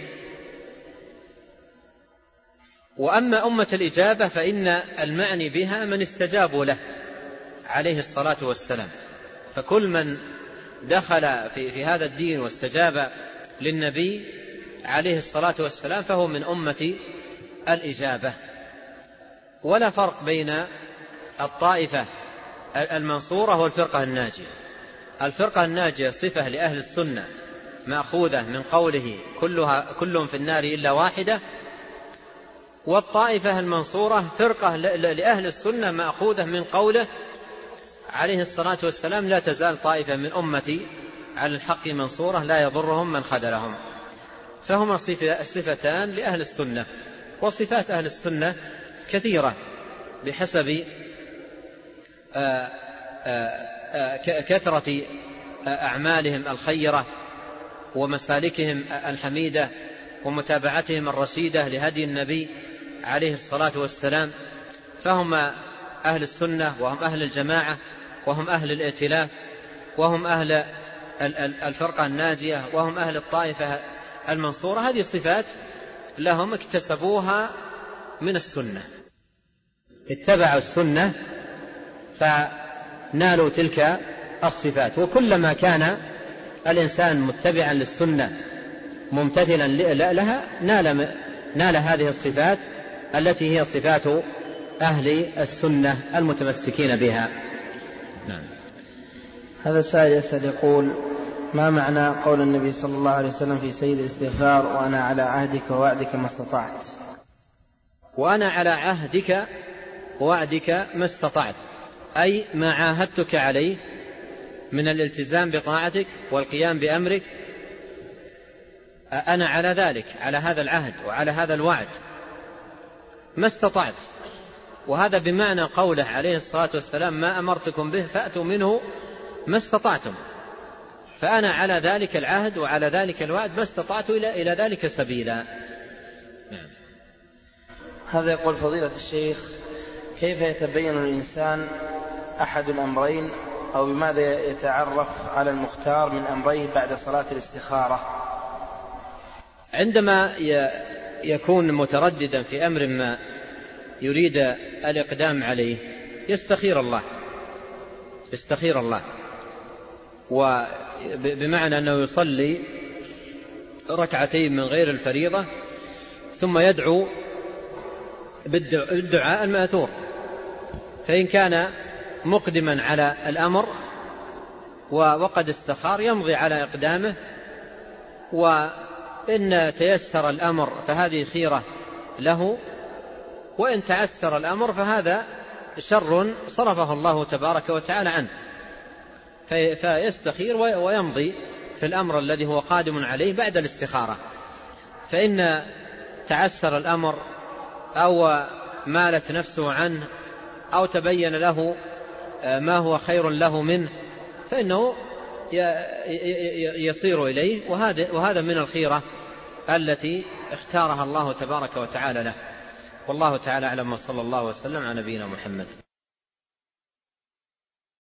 وأما أمة الإجابة فإن المعني بها من استجابوا له عليه الصلاة والسلام، فكل من دخل في, في هذا الدين واستجاب للنبي عليه الصلاة والسلام فهو من أمة الإجابة. ولا فرق بين الطائفة المنصورة والفرقة الناجية. الفرقة الناجية صفة لأهل السنة مأخوذة من قوله كلها كلهم في النار إلا واحدة، والطائفة المنصورة فرقة لأهل السنة مأخوذة من قوله عليه الصلاة والسلام لا تزال طائفة من أمتي على الحق منصورة لا يضرهم من خذلهم. فهما صفتان لأهل السنة. وصفات أهل السنة كثيرة بحسب كثرة أعمالهم الخيرة ومسالكهم الحميدة ومتابعتهم الرشيدة لهدي النبي عليه الصلاة والسلام. فهم أهل السنة وهم أهل الجماعة وهم أهل الائتلاف وهم أهل الفرقة الناجية وهم أهل الطائفة المنصورة. هذه صفات لهم اكتسبوها من السنة، اتبعوا السنة فنالوا تلك الصفات. وكلما كان الإنسان متبعا للسنة ممتثلا لها نال, نال هذه الصفات التي هي صفات أهل السنة المتمسكين بها. نعم. هذا السائل يسأل يقول: ما معنى قول النبي صلى الله عليه وسلم في سيد الاستغفار: وأنا على عهدك ووعدك ما استطعت؟ وأنا على عهدك ووعدك ما استطعت، أي ما عاهدتك عليه من الالتزام بطاعتك والقيام بأمرك، أنا على ذلك، على هذا العهد وعلى هذا الوعد ما استطعت. وهذا بمعنى قوله عليه الصلاة والسلام: ما أمرتكم به فأتوا منه ما استطعتم. فأنا على ذلك العهد وعلى ذلك الوعد ما استطعت إلى إلى ذلك سبيلا. نعم. هذا يقول: فضيلة الشيخ، كيف يتبين الإنسان أحد الأمرين، أو بماذا يتعرف على المختار من أمريه بعد صلاة الاستخارة؟ عندما يكون مترددا في أمر ما يريد الإقدام عليه يستخير الله يستخير الله وبمعنى أنه يصلي ركعتين من غير الفريضة ثم يدعو بالدعاء المأثور. فإن كان مقدما على الأمر وقد استخار يمضي على إقدامه، وإن تيسر الأمر فهذه خيرة له، وإن تعسر الأمر فهذا شر صرفه الله تبارك وتعالى عنه، فيستخير ويمضي في الأمر الذي هو قادم عليه بعد الاستخارة. فإن تعسر الأمر أو مالت نفسه عنه أو تبين له ما هو خير له منه فإنه يصير إليه، وهذا من الخيرة التي اختارها الله تبارك وتعالى له. والله تعالى أعلم، وصلى الله وسلم على نبينا محمد.